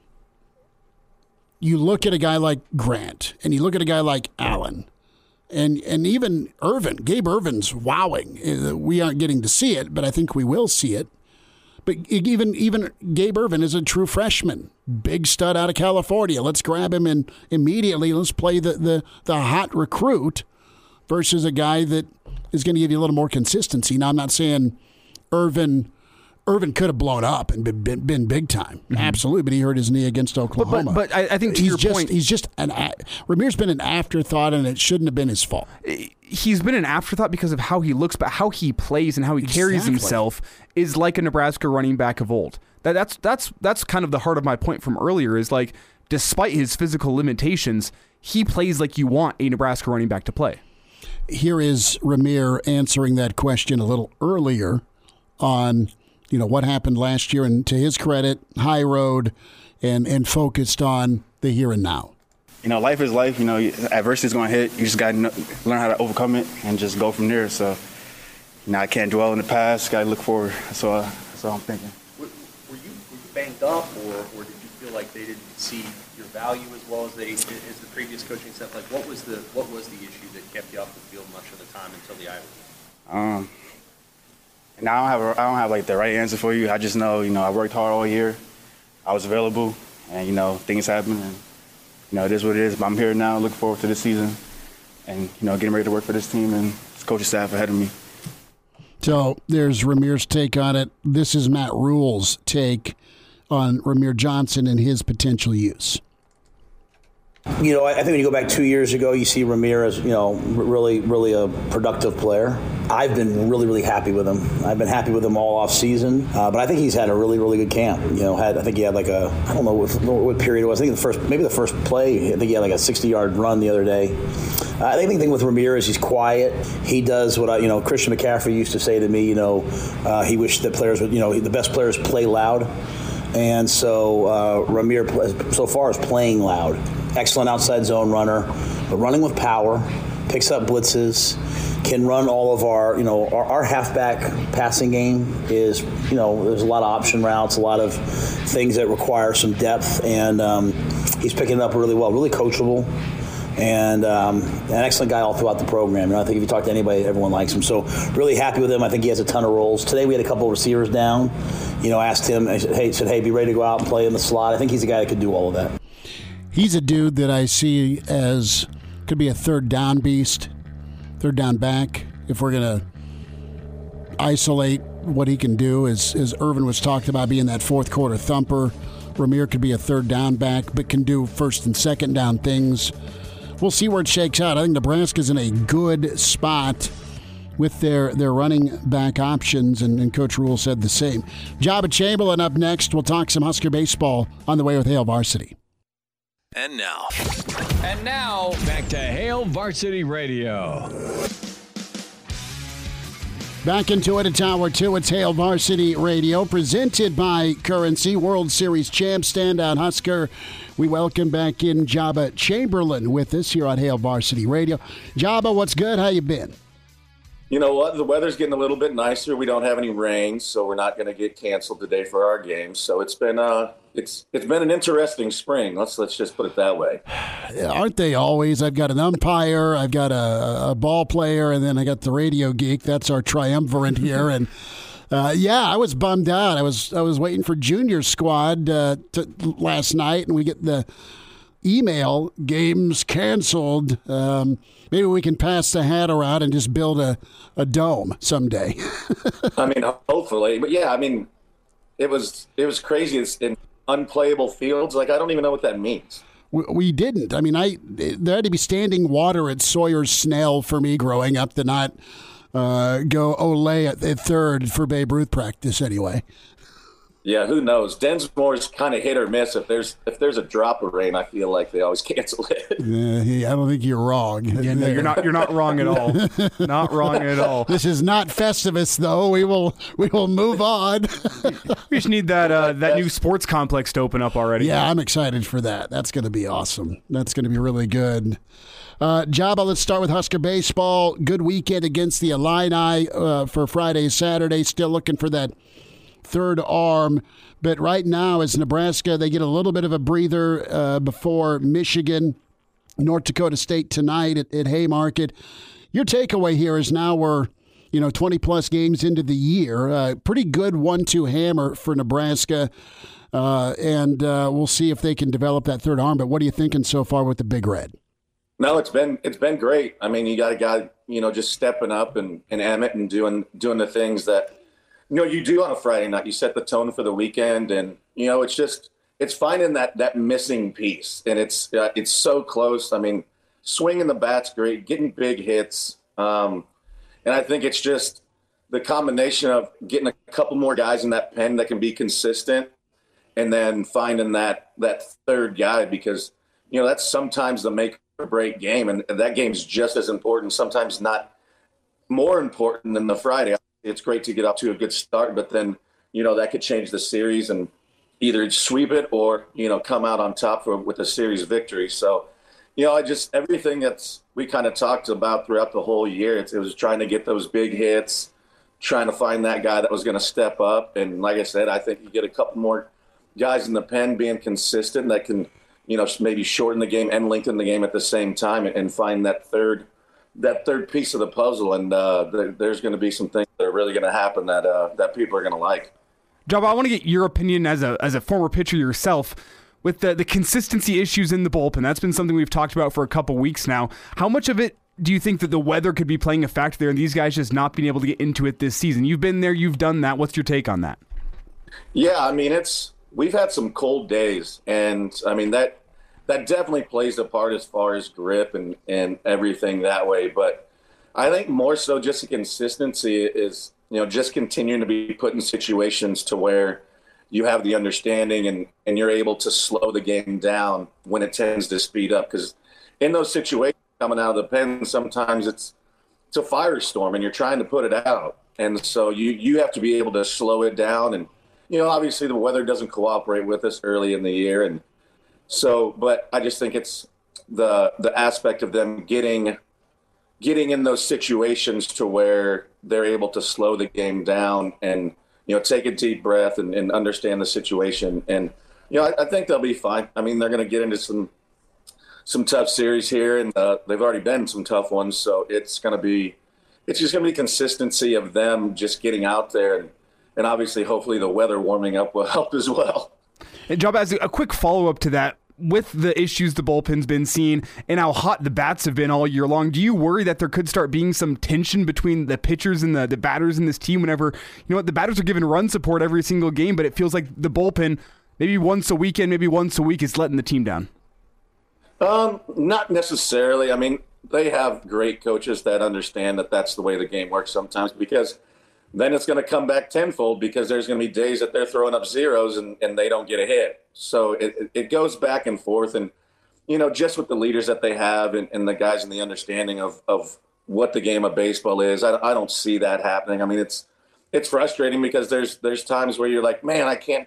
you look at a guy like Grant, and you look at a guy like Allen, and and even Irvin. Gabe Irvin's wowing. We aren't getting to see it, but I think we will see it. But even even Gabe Irvin is a true freshman, big stud out of California. Let's grab him and immediately let's play the, the, the hot recruit versus a guy that is going to give you a little more consistency. Now, I'm not saying Irvin Irvin could have blown up and been, been, been big time, mm-hmm. absolutely. But he hurt his knee against Oklahoma. But, but, but I, I think to he's your just, point, he's just an Rahmir's been an afterthought, and it shouldn't have been his fault. He's been an afterthought because of how he looks, but how he plays and how he exactly. carries himself is like a Nebraska running back of old. That, that's that's that's kind of the heart of my point from earlier. Is like, despite his physical limitations, he plays like you want a Nebraska running back to play. Here is Rahmir answering that question a little earlier on, you know, what happened last year, and to his credit, high road and, and focused on the here and now. You know, life is life. You know, adversity is going to hit. You just got to learn how to overcome it and just go from there. So, you know, I can't dwell in the past. Got to look forward. So uh, that's all I'm thinking. Were, were, you, were you banged up, or, or did you feel like they didn't see your value as well as they as the previous coaching staff? Like, what was the what was the issue that kept you off the field much of the time until the Iowa game? Um. And I don't have a, I don't have like the right answer for you. I just know, you know, I worked hard all year. I was available, and you know, things happen, and you know, it is what it is. But I'm here now, looking forward to this season, and you know, getting ready to work for this team and this coaching staff ahead of me. So there's Rahmir's take on it. This is Matt Rule's take on Rahmir Johnson and his potential use. You know, I think when you go back two years ago, you see Ramirez, you know, really, really a productive player. I've been really, really happy with him. I've been happy with him all off season, uh, but I think he's had a really, really good camp. You know, had I think he had like a I don't know what, what period it was. I think the first, maybe the first play. I think he had like a sixty-yard run the other day. Uh, I think the thing with Ramirez, he's quiet. He does what I, you know, Christian McCaffrey used to say to me. You know, uh, he wished that players would, you know, the best players play loud, and so uh, Ramirez so far is playing loud. Excellent outside zone runner, but running with power, picks up blitzes, can run all of our, you know, our, our halfback passing game is, you know, there's a lot of option routes, a lot of things that require some depth, and um, he's picking it up really well, really coachable, and um, an excellent guy all throughout the program. You know, I think if you talk to anybody, everyone likes him. So really happy with him. I think he has a ton of roles. Today we had a couple of receivers down. You know, asked him, I said, hey, said, hey, be ready to go out and play in the slot. I think he's a guy that could do all of that. He's a dude that I see as could be a third down beast, third down back. If we're going to isolate what he can do, as, as Irvin was talking about being that fourth quarter thumper, Ramir could be a third down back, but can do first and second down things. We'll see where it shakes out. I think Nebraska's in a good spot with their, their running back options, and, and Coach Rule said the same. Jabba Chamberlain up next. We'll talk some Husker baseball on the way with Hail Varsity. And now. And now, back to Hail Varsity Radio. Back into it at Tower two. It's Hail Varsity Radio, presented by Currency, World Series champ, standout Husker. We welcome back in Jabba Chamberlain with us here on Hail Varsity Radio. Jabba, what's good? How you been? You know what? The weather's getting a little bit nicer. We don't have any rain, so we're not going to get canceled today for our games. So it's been uh, it's it's been an interesting spring. Let's let's just put it that way. Aren't they always? I've got an umpire, I've got a, a ball player, and then I got the radio geek. That's our triumvirate here. And uh, yeah, I was bummed out. I was I was waiting for Junior Squad uh, to, last night, and we get the email, games canceled. Um, maybe we can pass the hat around and just build a, a dome someday. I mean, hopefully. But yeah, I mean, it was it was crazy. It's in unplayable fields. Like, I don't even know what that means. We, we didn't. I mean, I there had to be standing water at Sawyer's Snell for me growing up to not uh, go Olay at, at third for Babe Ruth practice anyway. Yeah, who knows? Densmore's kind of hit or miss. If there's if there's a drop of rain, I feel like they always cancel it. Uh, I don't think you're wrong. Yeah, no, you're not. You're not wrong at all. Not wrong at all. This is not Festivus, though. We will we will move on. We just need that uh, that new sports complex to open up already. Yeah, I'm excited for that. That's going to be awesome. That's going to be really good. Uh, Jabba, let's start with Husker baseball. Good weekend against the Illini uh, for Friday, Saturday. Still looking for that third arm, but right now as Nebraska, they get a little bit of a breather uh, before Michigan, North Dakota State tonight at, at Haymarket. Your takeaway here is now we're, you know, twenty plus games into the year. Uh, pretty good one two hammer for Nebraska, uh, and uh, we'll see if they can develop that third arm. But what are you thinking so far with the Big Red? No, it's been it's been great. I mean, you got a guy, you know, just stepping up and, and Emmett and doing doing the things that you know, you do on a Friday night. You set the tone for the weekend, and you know, it's just it's finding that that missing piece, and it's uh, it's so close. I mean, swinging the bat's great, getting big hits, um, and I think it's just the combination of getting a couple more guys in that pen that can be consistent, and then finding that that third guy, because you know that's sometimes the make or break game, and that game's just as important, sometimes not more important than the Friday. It's great to get up to a good start, but then, you know, that could change the series and either sweep it or, you know, come out on top for, with a series victory. So, you know, I just, everything that's we kind of talked about throughout the whole year, it, it was trying to get those big hits, trying to find that guy that was going to step up. And like I said, I think you get a couple more guys in the pen being consistent that can, you know, maybe shorten the game and lengthen the game at the same time and find that third that third piece of the puzzle, and uh, there, there's going to be some things that are really going to happen that uh, that people are going to like. Jabba, I want to get your opinion as a as a former pitcher yourself with the, the consistency issues in the bullpen. That's been something we've talked about for a couple weeks now. How much of it do you think that the weather could be playing a factor there and these guys just not being able to get into it this season? You've been there, you've done that. What's your take on that? Yeah, I mean, it's we've had some cold days, and I mean that that definitely plays a part as far as grip and, and everything that way. But I think more so just the consistency is, you know, just continuing to be put in situations to where you have the understanding and, and you're able to slow the game down when it tends to speed up. Because in those situations coming out of the pen, sometimes it's it's a firestorm and you're trying to put it out. And so you, you have to be able to slow it down. And, you know, obviously the weather doesn't cooperate with us early in the year. And so, but I just think it's the the aspect of them getting getting in those situations to where they're able to slow the game down and, you know, take a deep breath and, and understand the situation. And, you know, I, I think they'll be fine. I mean, they're going to get into some some tough series here, and uh, they've already been some tough ones. So it's going to be it's just going to be consistency of them just getting out there. And, and obviously, hopefully, the weather warming up will help as well. And Job, as a quick follow-up to that, with the issues the bullpen's been seeing and how hot the bats have been all year long, do you worry that there could start being some tension between the pitchers and the, the batters in this team whenever, you know what, the batters are given run support every single game, but it feels like the bullpen, maybe once a weekend, maybe once a week, is letting the team down? Um, not necessarily. I mean, they have great coaches that understand that that's the way the game works sometimes, because then it's going to come back tenfold, because there's going to be days that they're throwing up zeros and, and they don't get a hit. So it, it goes back and forth. And, you know, just with the leaders that they have and, and the guys and the understanding of, of what the game of baseball is, I, I don't see that happening. I mean, it's it's frustrating because there's there's times where you're like, man, I can't,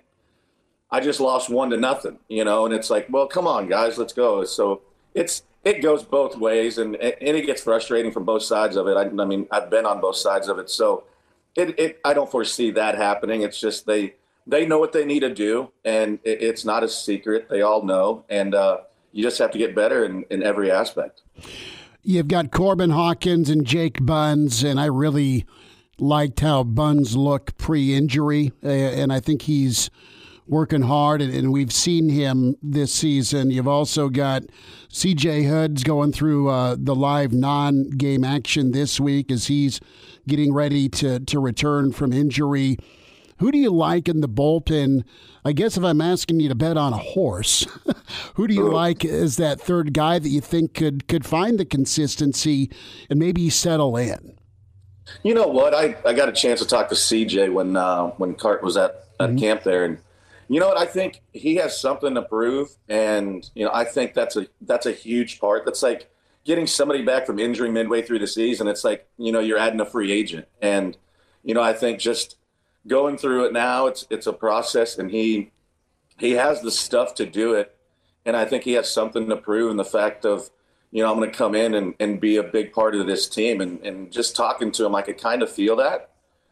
I just lost one to nothing, you know, and it's like, well, come on, guys, let's go. So it's it goes both ways, and, and it gets frustrating from both sides of it. I, I mean, I've been on both sides of it. So It, it, I don't foresee that happening. It's just they they know what they need to do, and it, it's not a secret. They all know, and uh, you just have to get better in, in every aspect. You've got Corbin Hawkins and Jake Buns, and I really liked how Buns looked pre-injury, uh, and I think he's working hard, and, and we've seen him this season. You've also got C J Hoods going through uh, the live non-game action this week as he's getting ready to, to return from injury. Who do you like in the bullpen? I guess if I'm asking you to bet on a horse, who do you like as that third guy that you think could, could find the consistency and maybe settle in? You know what? I, I got a chance to talk to C J when uh, when Cart was at, at mm-hmm. camp there, and you know what? I think he has something to prove, and you know I think that's a that's a huge part. That's like getting somebody back from injury midway through the season. It's like, you know, you're adding a free agent, and you know I think just going through it now, it's it's a process, and he he has the stuff to do it, and I think he has something to prove in the fact of, you know, I'm going to come in and, and be a big part of this team, and, and just talking to him, I could kind of feel that.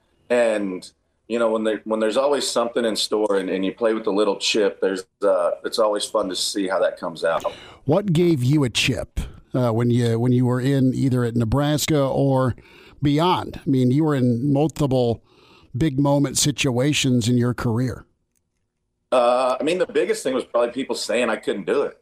And, you know, when there, when there's always something in store and, and you play with the little chip, there's uh, it's always fun to see how that comes out. What gave you a chip uh, when you when you were in either at Nebraska or beyond? I mean, you were in multiple big moment situations in your career. Uh, I mean, the biggest thing was probably people saying I couldn't do it.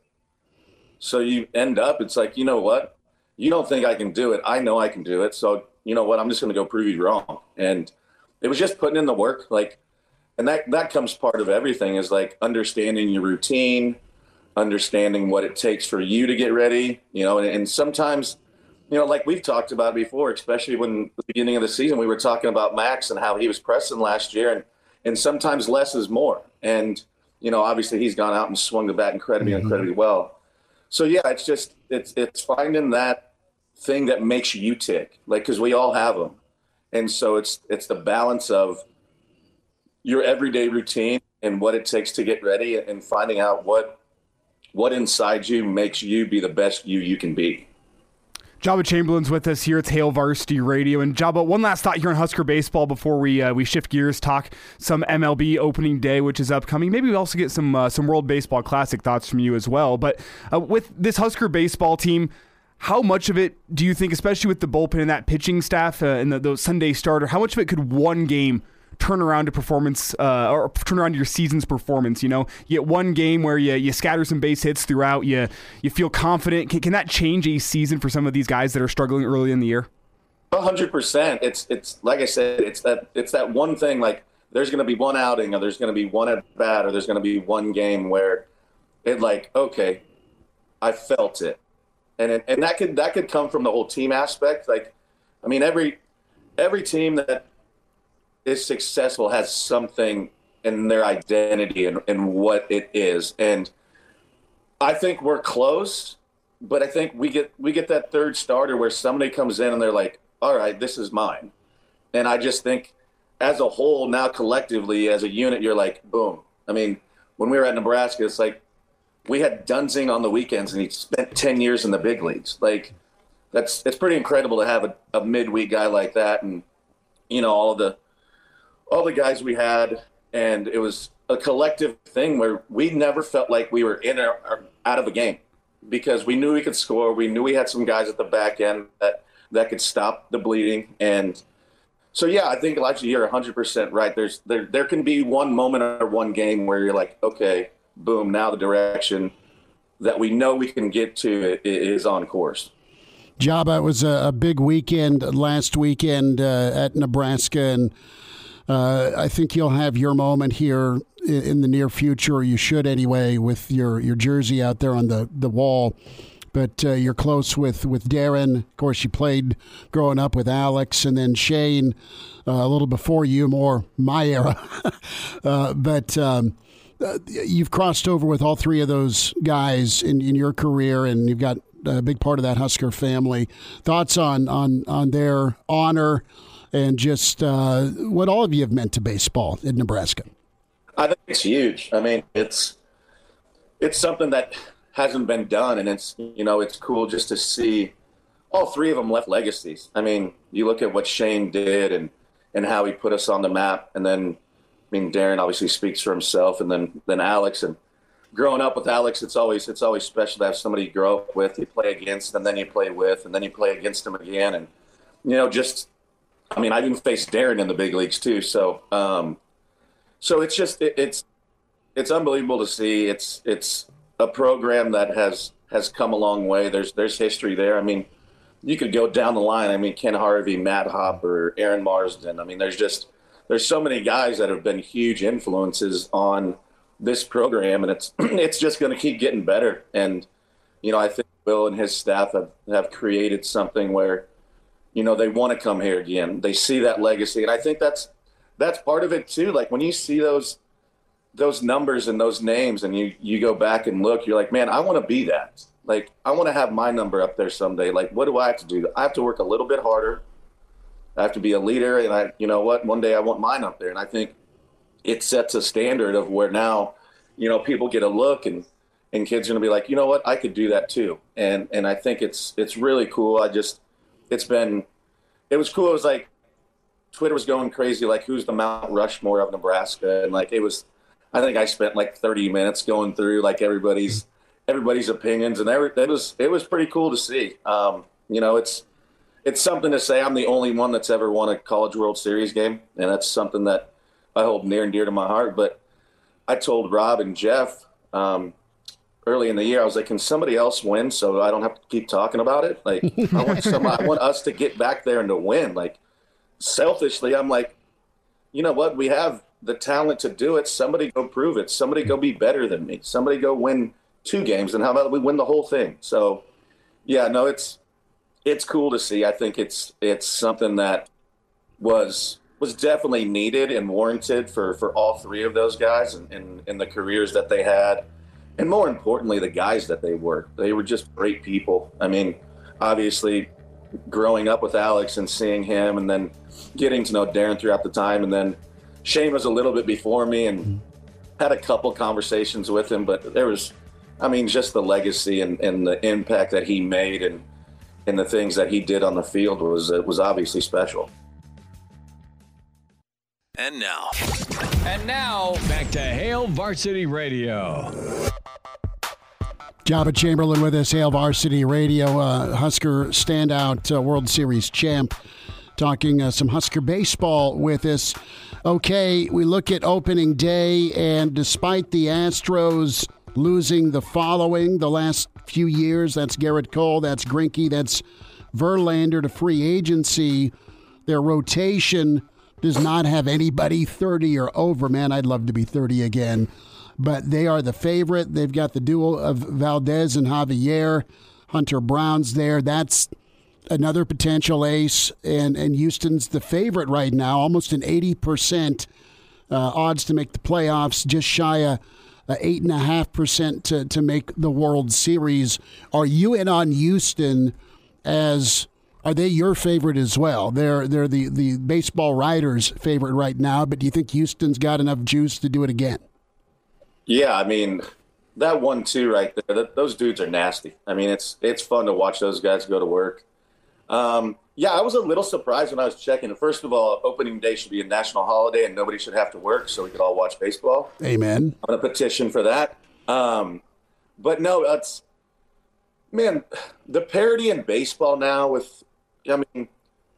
So you end up, it's like, you know what? You don't think I can do it. I know I can do it. So you know what? I'm just going to go prove you wrong. And it was just putting in the work. Like, and that, that comes part of everything is like understanding your routine, understanding what it takes for you to get ready, you know, and, and sometimes, you know, like we've talked about before, especially when the beginning of the season, we were talking about Max and how he was pressing last year, and, and sometimes less is more. And, you know, obviously he's gone out and swung the bat incredibly, mm-hmm. incredibly well. So, yeah, it's just it's it's finding that thing that makes you tick, like, because we all have them. And so it's it's the balance of your everyday routine and what it takes to get ready, and finding out what what inside you makes you be the best you you can be. Jabba Chamberlain's with us here at Hail Varsity Radio. And Jabba, one last thought here on Husker baseball before we uh, we shift gears, talk some M L B opening day, which is upcoming. Maybe we also get some uh, some World Baseball Classic thoughts from you as well. But uh, with this Husker baseball team, how much of it do you think, especially with the bullpen and that pitching staff uh, and the, those Sunday starter, how much of it could one game turn around to performance uh, or turn around your season's performance? You know, you get one game where you you scatter some base hits throughout, you you feel confident. Can, can that change a season for some of these guys that are struggling early in the year? A hundred percent. It's it's like I said, it's that it's that one thing. Like there's going to be one outing, or there's going to be one at bat, or there's going to be one game where it like okay, I felt it. And it, and that could that could come from the whole team aspect. Like, I mean, every every team that is successful has something in their identity and, and what it is. And I think we're close, but I think we get we get that third starter where somebody comes in and they're like, all right, this is mine. And I just think as a whole, now collectively as a unit, you're like, boom. I mean, when we were at Nebraska, it's like we had Dunzing on the weekends and he spent ten years in the big leagues. Like, that's it's pretty incredible to have a, a midweek guy like that. And, you know, all of the all the guys we had, and it was a collective thing where we never felt like we were in or, or out of a game because we knew we could score. We knew we had some guys at the back end that, that could stop the bleeding. And so, yeah, I think actually you're one hundred percent right. There's there there can be one moment or one game where you're like, okay, boom, now the direction that we know we can get to is on course. Jabba, it was a, a big weekend last weekend uh, at Nebraska, and uh, I think you'll have your moment here in, in the near future, or you should anyway, with your, your jersey out there on the, the wall. But uh, you're close with, with Darren. Of course, you played growing up with Alex, and then Shane uh, a little before you, more my era. uh, but um, uh, you've crossed over with all three of those guys in, in your career, and you've got a big part of that Husker family. Thoughts on, on, on their honor and just uh, what all of you have meant to baseball in Nebraska? I think it's huge. I mean, it's it's something that hasn't been done, and it's, you know, it's cool just to see all three of them left legacies. I mean, you look at what Shane did and, and how he put us on the map, and then, I mean, Darren obviously speaks for himself, and then then Alex. And growing up with Alex, it's always it's always special to have somebody you grow up with, you play against, and then you play with, and then you play against them again. And, you know, just, I mean, I even faced Darren in the big leagues too. So, um, so it's just it, it's it's unbelievable to see. It's it's a program that has has come a long way. There's there's history there. I mean, you could go down the line. I mean, Ken Harvey, Matt Hopper, Aaron Marsden. I mean, there's just there's so many guys that have been huge influences on this program, and it's it's just going to keep getting better. And, you know, I think Will and his staff have, have created something where, you know, they want to come here again. They see that legacy, and I think that's that's part of it too. Like when you see those those numbers and those names, and you you go back and look, you're like, man, I want to be that. Like, I want to have my number up there someday. Like, what do I have to do? I have to work a little bit harder. I have to be a leader, and I, you know what? One day I want mine up there, and I think it sets a standard of where now, you know, people get a look, and and kids are gonna be like, you know what? I could do that too. And and I think it's it's really cool. I just it's been it was cool. It was like Twitter was going crazy, like who's the Mount Rushmore of Nebraska, and like it was. I think I spent like thirty minutes going through like everybody's everybody's opinions, and every, it was it was pretty cool to see. Um, you know, it's it's something to say I'm the only one that's ever won a College World Series game, and that's something that I hold near and dear to my heart. But I told Rob and Jeff um, early in the year, I was like, can somebody else win so I don't have to keep talking about it? Like, I want somebody, I want us to get back there and to win. Like, selfishly, I'm like, you know what? We have the talent to do it. Somebody go prove it. Somebody go be better than me. Somebody go win two games, and how about we win the whole thing? So, yeah, no, it's it's cool to see. I think it's it's something that was was definitely needed and warranted for, for all three of those guys and, and, and the careers that they had. And more importantly, the guys that they were. They were just great people. I mean, obviously, growing up with Alex and seeing him and then getting to know Darren throughout the time, and then Shane was a little bit before me and had a couple conversations with him, but there was, I mean, just the legacy and, and the impact that he made and and the things that he did on the field was it was obviously special. And now. And now, back to Hail Varsity Radio. Jabba Chamberlain with us, Hail Varsity Radio, uh, Husker standout uh, World Series champ, talking uh, some Husker baseball with us. Okay, we look at opening day, and despite the Astros losing the following the last few years, that's Garrett Cole, that's Greinke, that's Verlander to free agency, their rotation does not have anybody thirty or over. Man, I'd love to be thirty again. but they are the favorite. They've got the duo of Valdez and Javier. Hunter Brown's there. That's another potential ace, and, and Houston's the favorite right now, almost an eighty percent uh, odds to make the playoffs, just shy of uh, eight point five percent to, to make the World Series. Are you in on Houston as, are they your favorite as well? They're they're the, the baseball writers' favorite right now, but do you think Houston's got enough juice to do it again? Yeah, I mean, that one two right there, that, those dudes are nasty. I mean, it's it's fun to watch those guys go to work. Um, yeah, I was a little surprised when I was checking. First of all, opening day should be a national holiday and nobody should have to work, so we could all watch baseball. Amen. I'm going to petition for that. Um, but no, that's, man, the parity in baseball now with, I mean,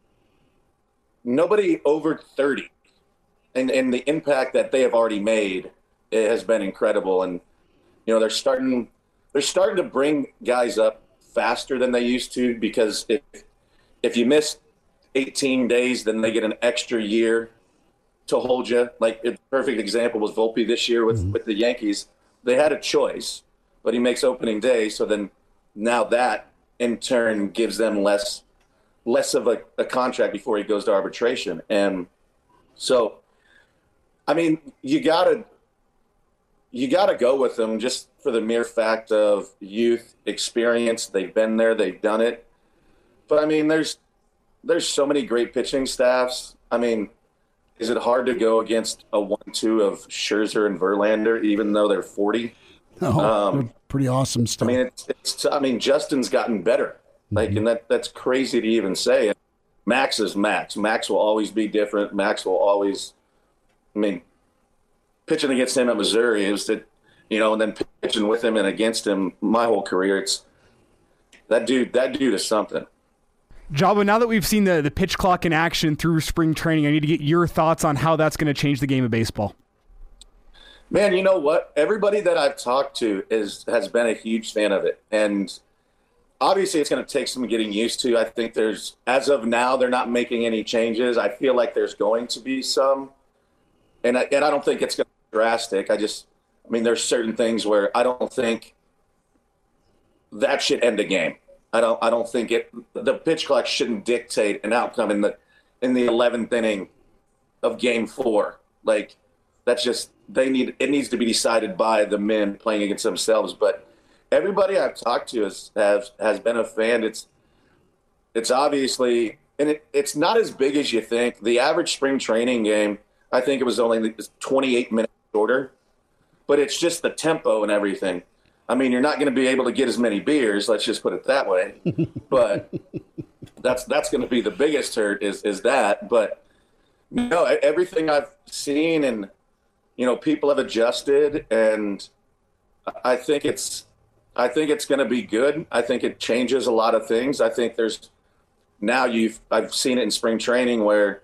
nobody over thirty, and, and the impact that they have already made, it has been incredible. And, you know, they're starting, they're starting to bring guys up faster than they used to, because if, if you miss eighteen days, then they get an extra year to hold you. Like, a perfect example was Volpe this year with, mm-hmm. with the Yankees. They had a choice, but he makes opening day. So then now that in turn gives them less, less of a, a contract before he goes to arbitration. And so, I mean, you gotta, you gotta go with them just for the mere fact of youth, experience. They've been there, they've done it. But I mean, there's there's so many great pitching staffs. I mean, is it hard to go against a one two of Scherzer and Verlander, even though they're forty? Oh, um, pretty awesome stuff. I mean, it's, it's I mean, Justin's gotten better. Like, mm-hmm. and that that's crazy to even say. And Max is Max. Max will always be different. Max will always. I mean, pitching against him at Missouri is that, you know, and then pitching with him and against him my whole career. It's that dude. That dude is something. Jabba, now that we've seen the, the pitch clock in action through spring training, I need to get your thoughts on how that's going to change the game of baseball. Man, you know what? Everybody that I've talked to is has been a huge fan of it. And obviously it's going to take some getting used to. I think there's, as of now, they're not making any changes. I feel like there's going to be some. And I, and I don't think it's going to be drastic. I just, I mean, there's certain things where I don't think that should end a game. I don't. I don't think it. The pitch clock shouldn't dictate an outcome in the in the eleventh inning of Game Four. Like, that's just they need. It needs to be decided by the men playing against themselves. But everybody I've talked to has has, has been a fan. It's it's obviously, and it, it's not as big as you think. The average spring training game, I think it was only twenty-eight minutes shorter, but it's just the tempo and everything. I mean, you're not going to be able to get as many beers. Let's just put it that way. But that's that's going to be the biggest hurt is is that. But no, everything I've seen, and you know, people have adjusted, and I think it's I think it's going to be good. I think it changes a lot of things. I think there's now you've I've seen it in spring training where,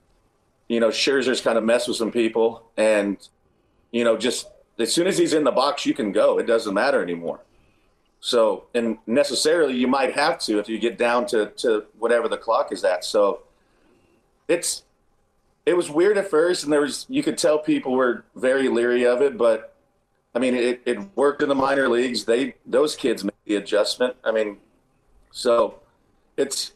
you know, Scherzer's kind of messed with some people, and you know, just. As soon as he's in the box, you can go. It doesn't matter anymore. So, and necessarily you might have to if you get down to, to whatever the clock is at. So it's, it was weird at first, and there was, you could tell people were very leery of it, but I mean, it, it worked in the minor leagues. They, those kids made the adjustment. I mean, so it's,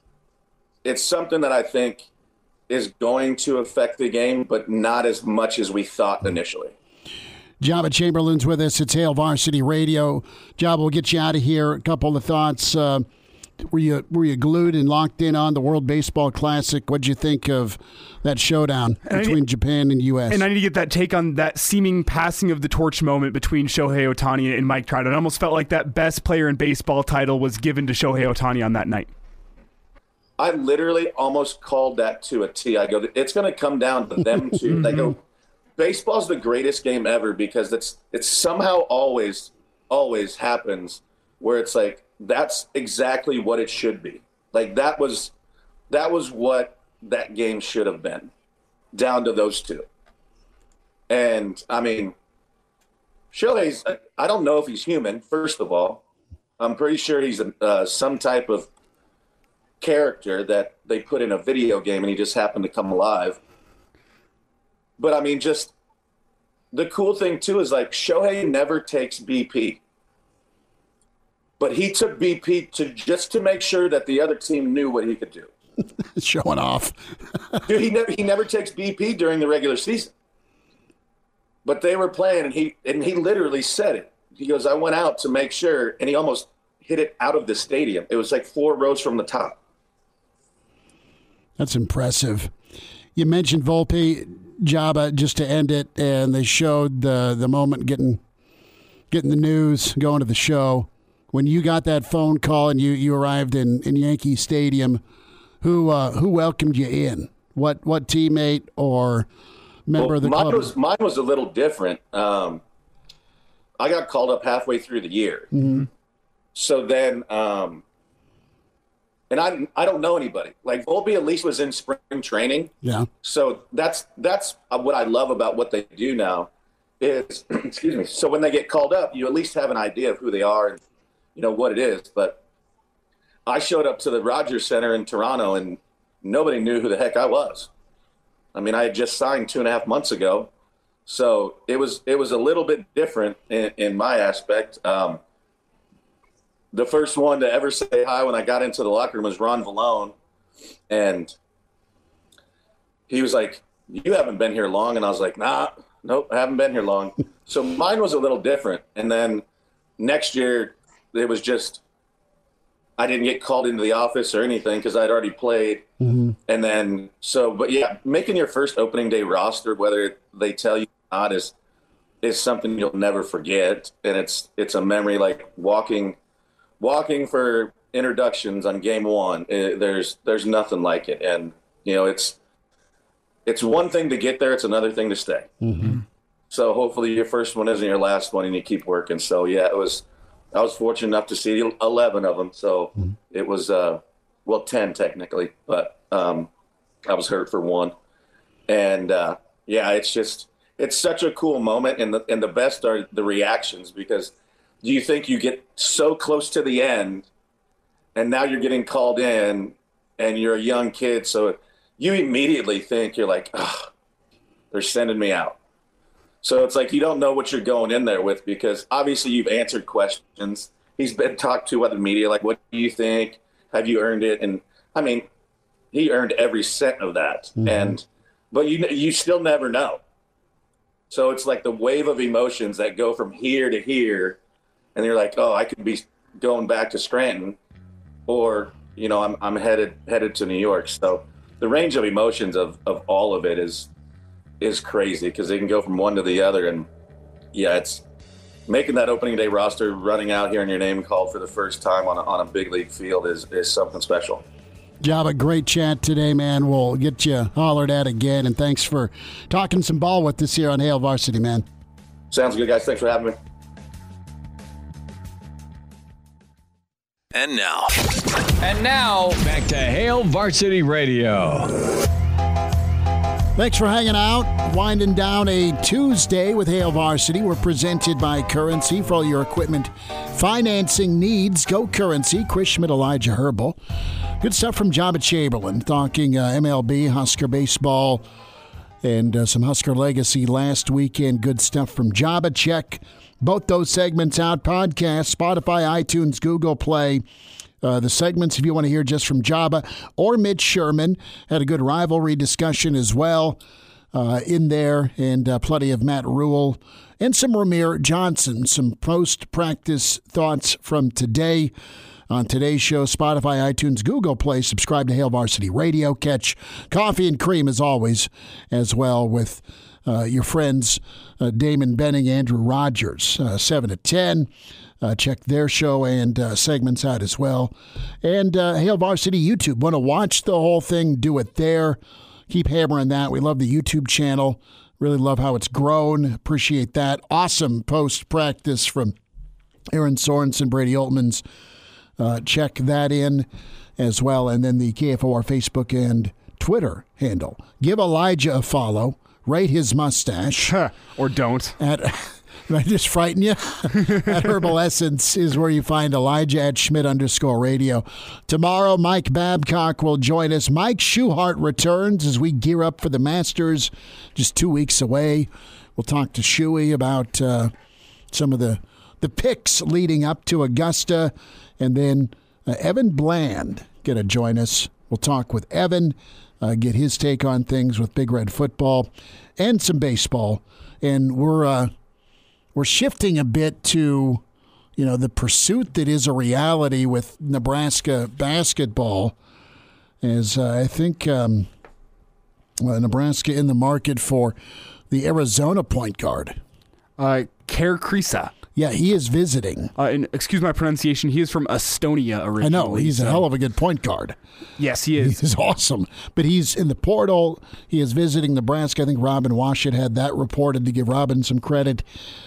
it's something that I think is going to affect the game, but not as much as we thought initially. Jabba Chamberlain's with us. It's Hail Varsity Radio. Jabba, we'll get you out of here. A couple of thoughts. Uh, were you were you glued and locked in on the World Baseball Classic? What'd you think of that showdown and between need, Japan and U S? And I need to get that take on that seeming passing of the torch moment between Shohei Ohtani and Mike Trout. It almost felt like that best player in baseball title was given to Shohei Ohtani on that night. I literally almost called that to a T. I go, it's going to come down to them two. They go, baseball's the greatest game ever because it's it's somehow always, always happens where it's like, that's exactly what it should be. Like that was, that was what that game should have been, down to those two. And I mean, Shohei's, I don't know if he's human, first of all. I'm pretty sure he's a, uh, some type of character that they put in a video game and he just happened to come alive. But I mean, just the cool thing too is like Shohei never takes B P, but he took B P to just to make sure that the other team knew what he could do. Showing off. Dude, he never he never takes B P during the regular season. But they were playing, and he and he literally said it. He goes, "I went out to make sure," and he almost hit it out of the stadium. It was like four rows from the top. That's impressive. You mentioned Volpe, Jabba, just to end it, and they showed the the moment getting getting the news, going to the show. When you got that phone call and you, you arrived in, in Yankee Stadium, who uh, who welcomed you in? What what teammate or member well, of the mine club? Was, mine was a little different. Um, I got called up halfway through the year. Mm-hmm. So then, um, and I I don't know anybody. Like Volpe at least was in spring training. Yeah. So that's that's what I love about what they do now is, excuse me. So when they get called up, you at least have an idea of who they are and you know what it is. But I showed up to the Rogers Center in Toronto and nobody knew who the heck I was. I mean, I had just signed two and a half months ago. So it was it was a little bit different in, in my aspect. Um, the first one to ever say hi when I got into the locker room was Ron Vallone. And he was like, "You haven't been here long." And I was like, "Nah, nope, I haven't been here long." So mine was a little different. And then next year, it was just, I didn't get called into the office or anything because I'd already played. Mm-hmm. And then, so, but yeah, making your first opening day roster, whether they tell you or not, is, is something you'll never forget. And it's, it's a memory like walking, walking for introductions on game one. It, there's, there's nothing like it. And, you know, it's, it's one thing to get there. It's another thing to stay. Mm-hmm. So hopefully your first one isn't your last one and you keep working. So yeah, it was, I was fortunate enough to see eleven of them. So mm-hmm. it was, uh, well, ten technically, but um, I was hurt for one. And uh, yeah, it's just, it's such a cool moment. And the, and the best are the reactions, because you think you get so close to the end and now you're getting called in and you're a young kid. So you immediately think you're like, oh, they're sending me out. So it's like you don't know what you're going in there with, because obviously you've answered questions. He's been talked to by the media, like, what do you think? Have you earned it? And, I mean, he earned every cent of that. Mm-hmm. And but you you still never know. So it's like the wave of emotions that go from here to here, and you're like, oh, I could be going back to Scranton, or, you know, I'm I'm headed headed to New York. So the range of emotions of, of all of it is is crazy, because they can go from one to the other. And yeah, it's making that opening day roster, running out here and your name called for the first time on a, on a big league field is, is something special. Jabba, great chat today, man. We'll get you hollered at again, and thanks for talking some ball with us here on Hail Varsity, man. Sounds good, guys. Thanks for having me. And now. And now, back to Hail Varsity Radio. Thanks for hanging out. Winding down a Tuesday with Hail Varsity. We're presented by Currency. For all your equipment financing needs, go Currency. Chris Schmidt, Elijah Herbal. Good stuff from Jabba Chamberlain, talking uh, M L B, Husker baseball, and uh, some Husker legacy last weekend. Good stuff from Jabba. Check both those segments out. Podcast, Spotify, iTunes, Google Play. Uh, the segments, if you want to hear just from Jabba or Mitch Sherman, had a good rivalry discussion as well uh, in there, and uh, plenty of Matt Rule and some Ramir Johnson, some post-practice thoughts from today on today's show. Spotify, iTunes, Google Play. Subscribe to Hail Varsity Radio. Catch Coffee and Cream as always, as well with uh, your friends uh, Damon Benning, Andrew Rogers, uh, seven to ten. Uh, check their show and uh, segments out as well. And uh, Hail Varsity YouTube. Want to watch the whole thing, do it there. Keep hammering that. We love the YouTube channel. Really love how it's grown. Appreciate that. Awesome post-practice from Aaron Sorensen, Brady Oltmans. Uh, check that in as well. And then the K F O R Facebook and Twitter handle. Give Elijah a follow. Rate his mustache. Or don't. At Did I just frighten you? At Herbal Essence is where you find Elijah at Schmidt underscore radio. Tomorrow, Mike Babcock will join us. Mike Schuhart returns as we gear up for the Masters, just two weeks away. We'll talk to Shuey about uh, some of the, the picks leading up to Augusta. And then uh, Evan Bland going to join us. We'll talk with Evan, uh, get his take on things with Big Red football and some baseball. And we're... Uh, We're shifting a bit to, you know, the pursuit that is a reality with Nebraska basketball. As uh, I think um, uh, Nebraska in the market for the Arizona point guard. Uh, Kerr Kriisa. Yeah, he is visiting. Uh, and excuse my pronunciation, he is from Estonia originally. I know, he's so. a hell of a good point guard. Yes, he is. He's awesome. But he's in the portal. He is visiting Nebraska. I think Robin Washut had that reported, to give Robin some credit.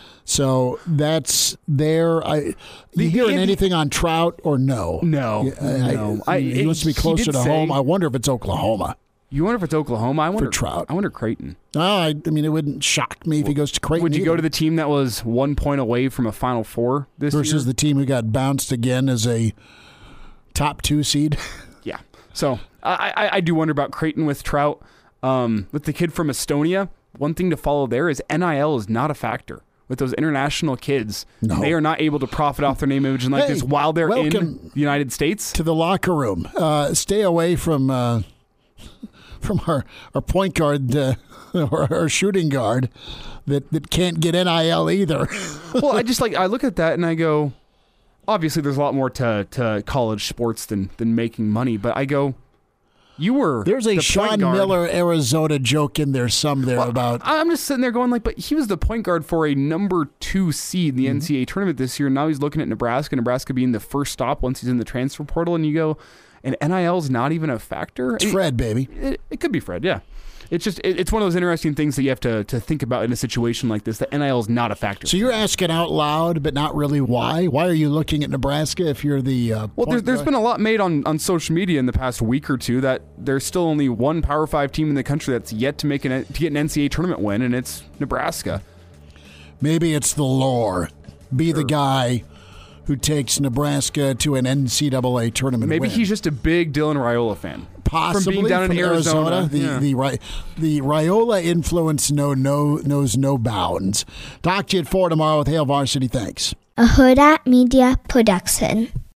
So that's there. I, you hearing anything on Trout or no? No, I, no. I, he I, wants to be closer to say, home. I wonder if it's Oklahoma. You wonder if it's Oklahoma? I wonder. For Trout. I wonder Creighton. Oh, I, I mean, it wouldn't shock me if he goes to Creighton. Would you either. go to the team that was one point away from a Final Four this Versus year? Versus the team who got bounced again as a top two seed? Yeah. So I, I, I do wonder about Creighton with Trout. Um, with the kid from Estonia, one thing to follow there is N I L is not a factor. With those international kids, no. they are not able to profit off their name, image, and likeness hey, while they're in welcome the United States. To the locker room. Uh, stay away from uh, from our, our point guard uh, or our shooting guard that, that can't get N I L either. Well, I just like I look at that and I go, obviously there's a lot more to, to college sports than than making money, but I go, you were There's a the Sean guard. Miller, Arizona joke in there some there well, about. I'm just sitting there going like, but he was the point guard for a number two seed in the mm-hmm. N C double A tournament this year. And now he's looking at Nebraska, Nebraska being the first stop once he's in the transfer portal. And you go, and N I L's not even a factor? It's Fred, baby. It, it could be Fred, yeah. It's just it, it's one of those interesting things that you have to, to think about in a situation like this. That N I L is not a factor. So you're asking out loud, but not really why. Why are you looking at Nebraska if you're the uh, well? There's, there's been a lot made on, on social media in the past week or two that there's still only one Power Five team in the country that's yet to make an to get an N C double A tournament win, and it's Nebraska. Maybe it's the lore. Be sure. the guy who takes Nebraska to an N C double A tournament Maybe win. he's just a big Dylan Raiola fan. Possibly from being down from in Arizona. Arizona. The, yeah. the, the Raiola influence no, no, knows no bounds. Talk to you at four tomorrow with Hail Varsity. Thanks. A Huda Media Production.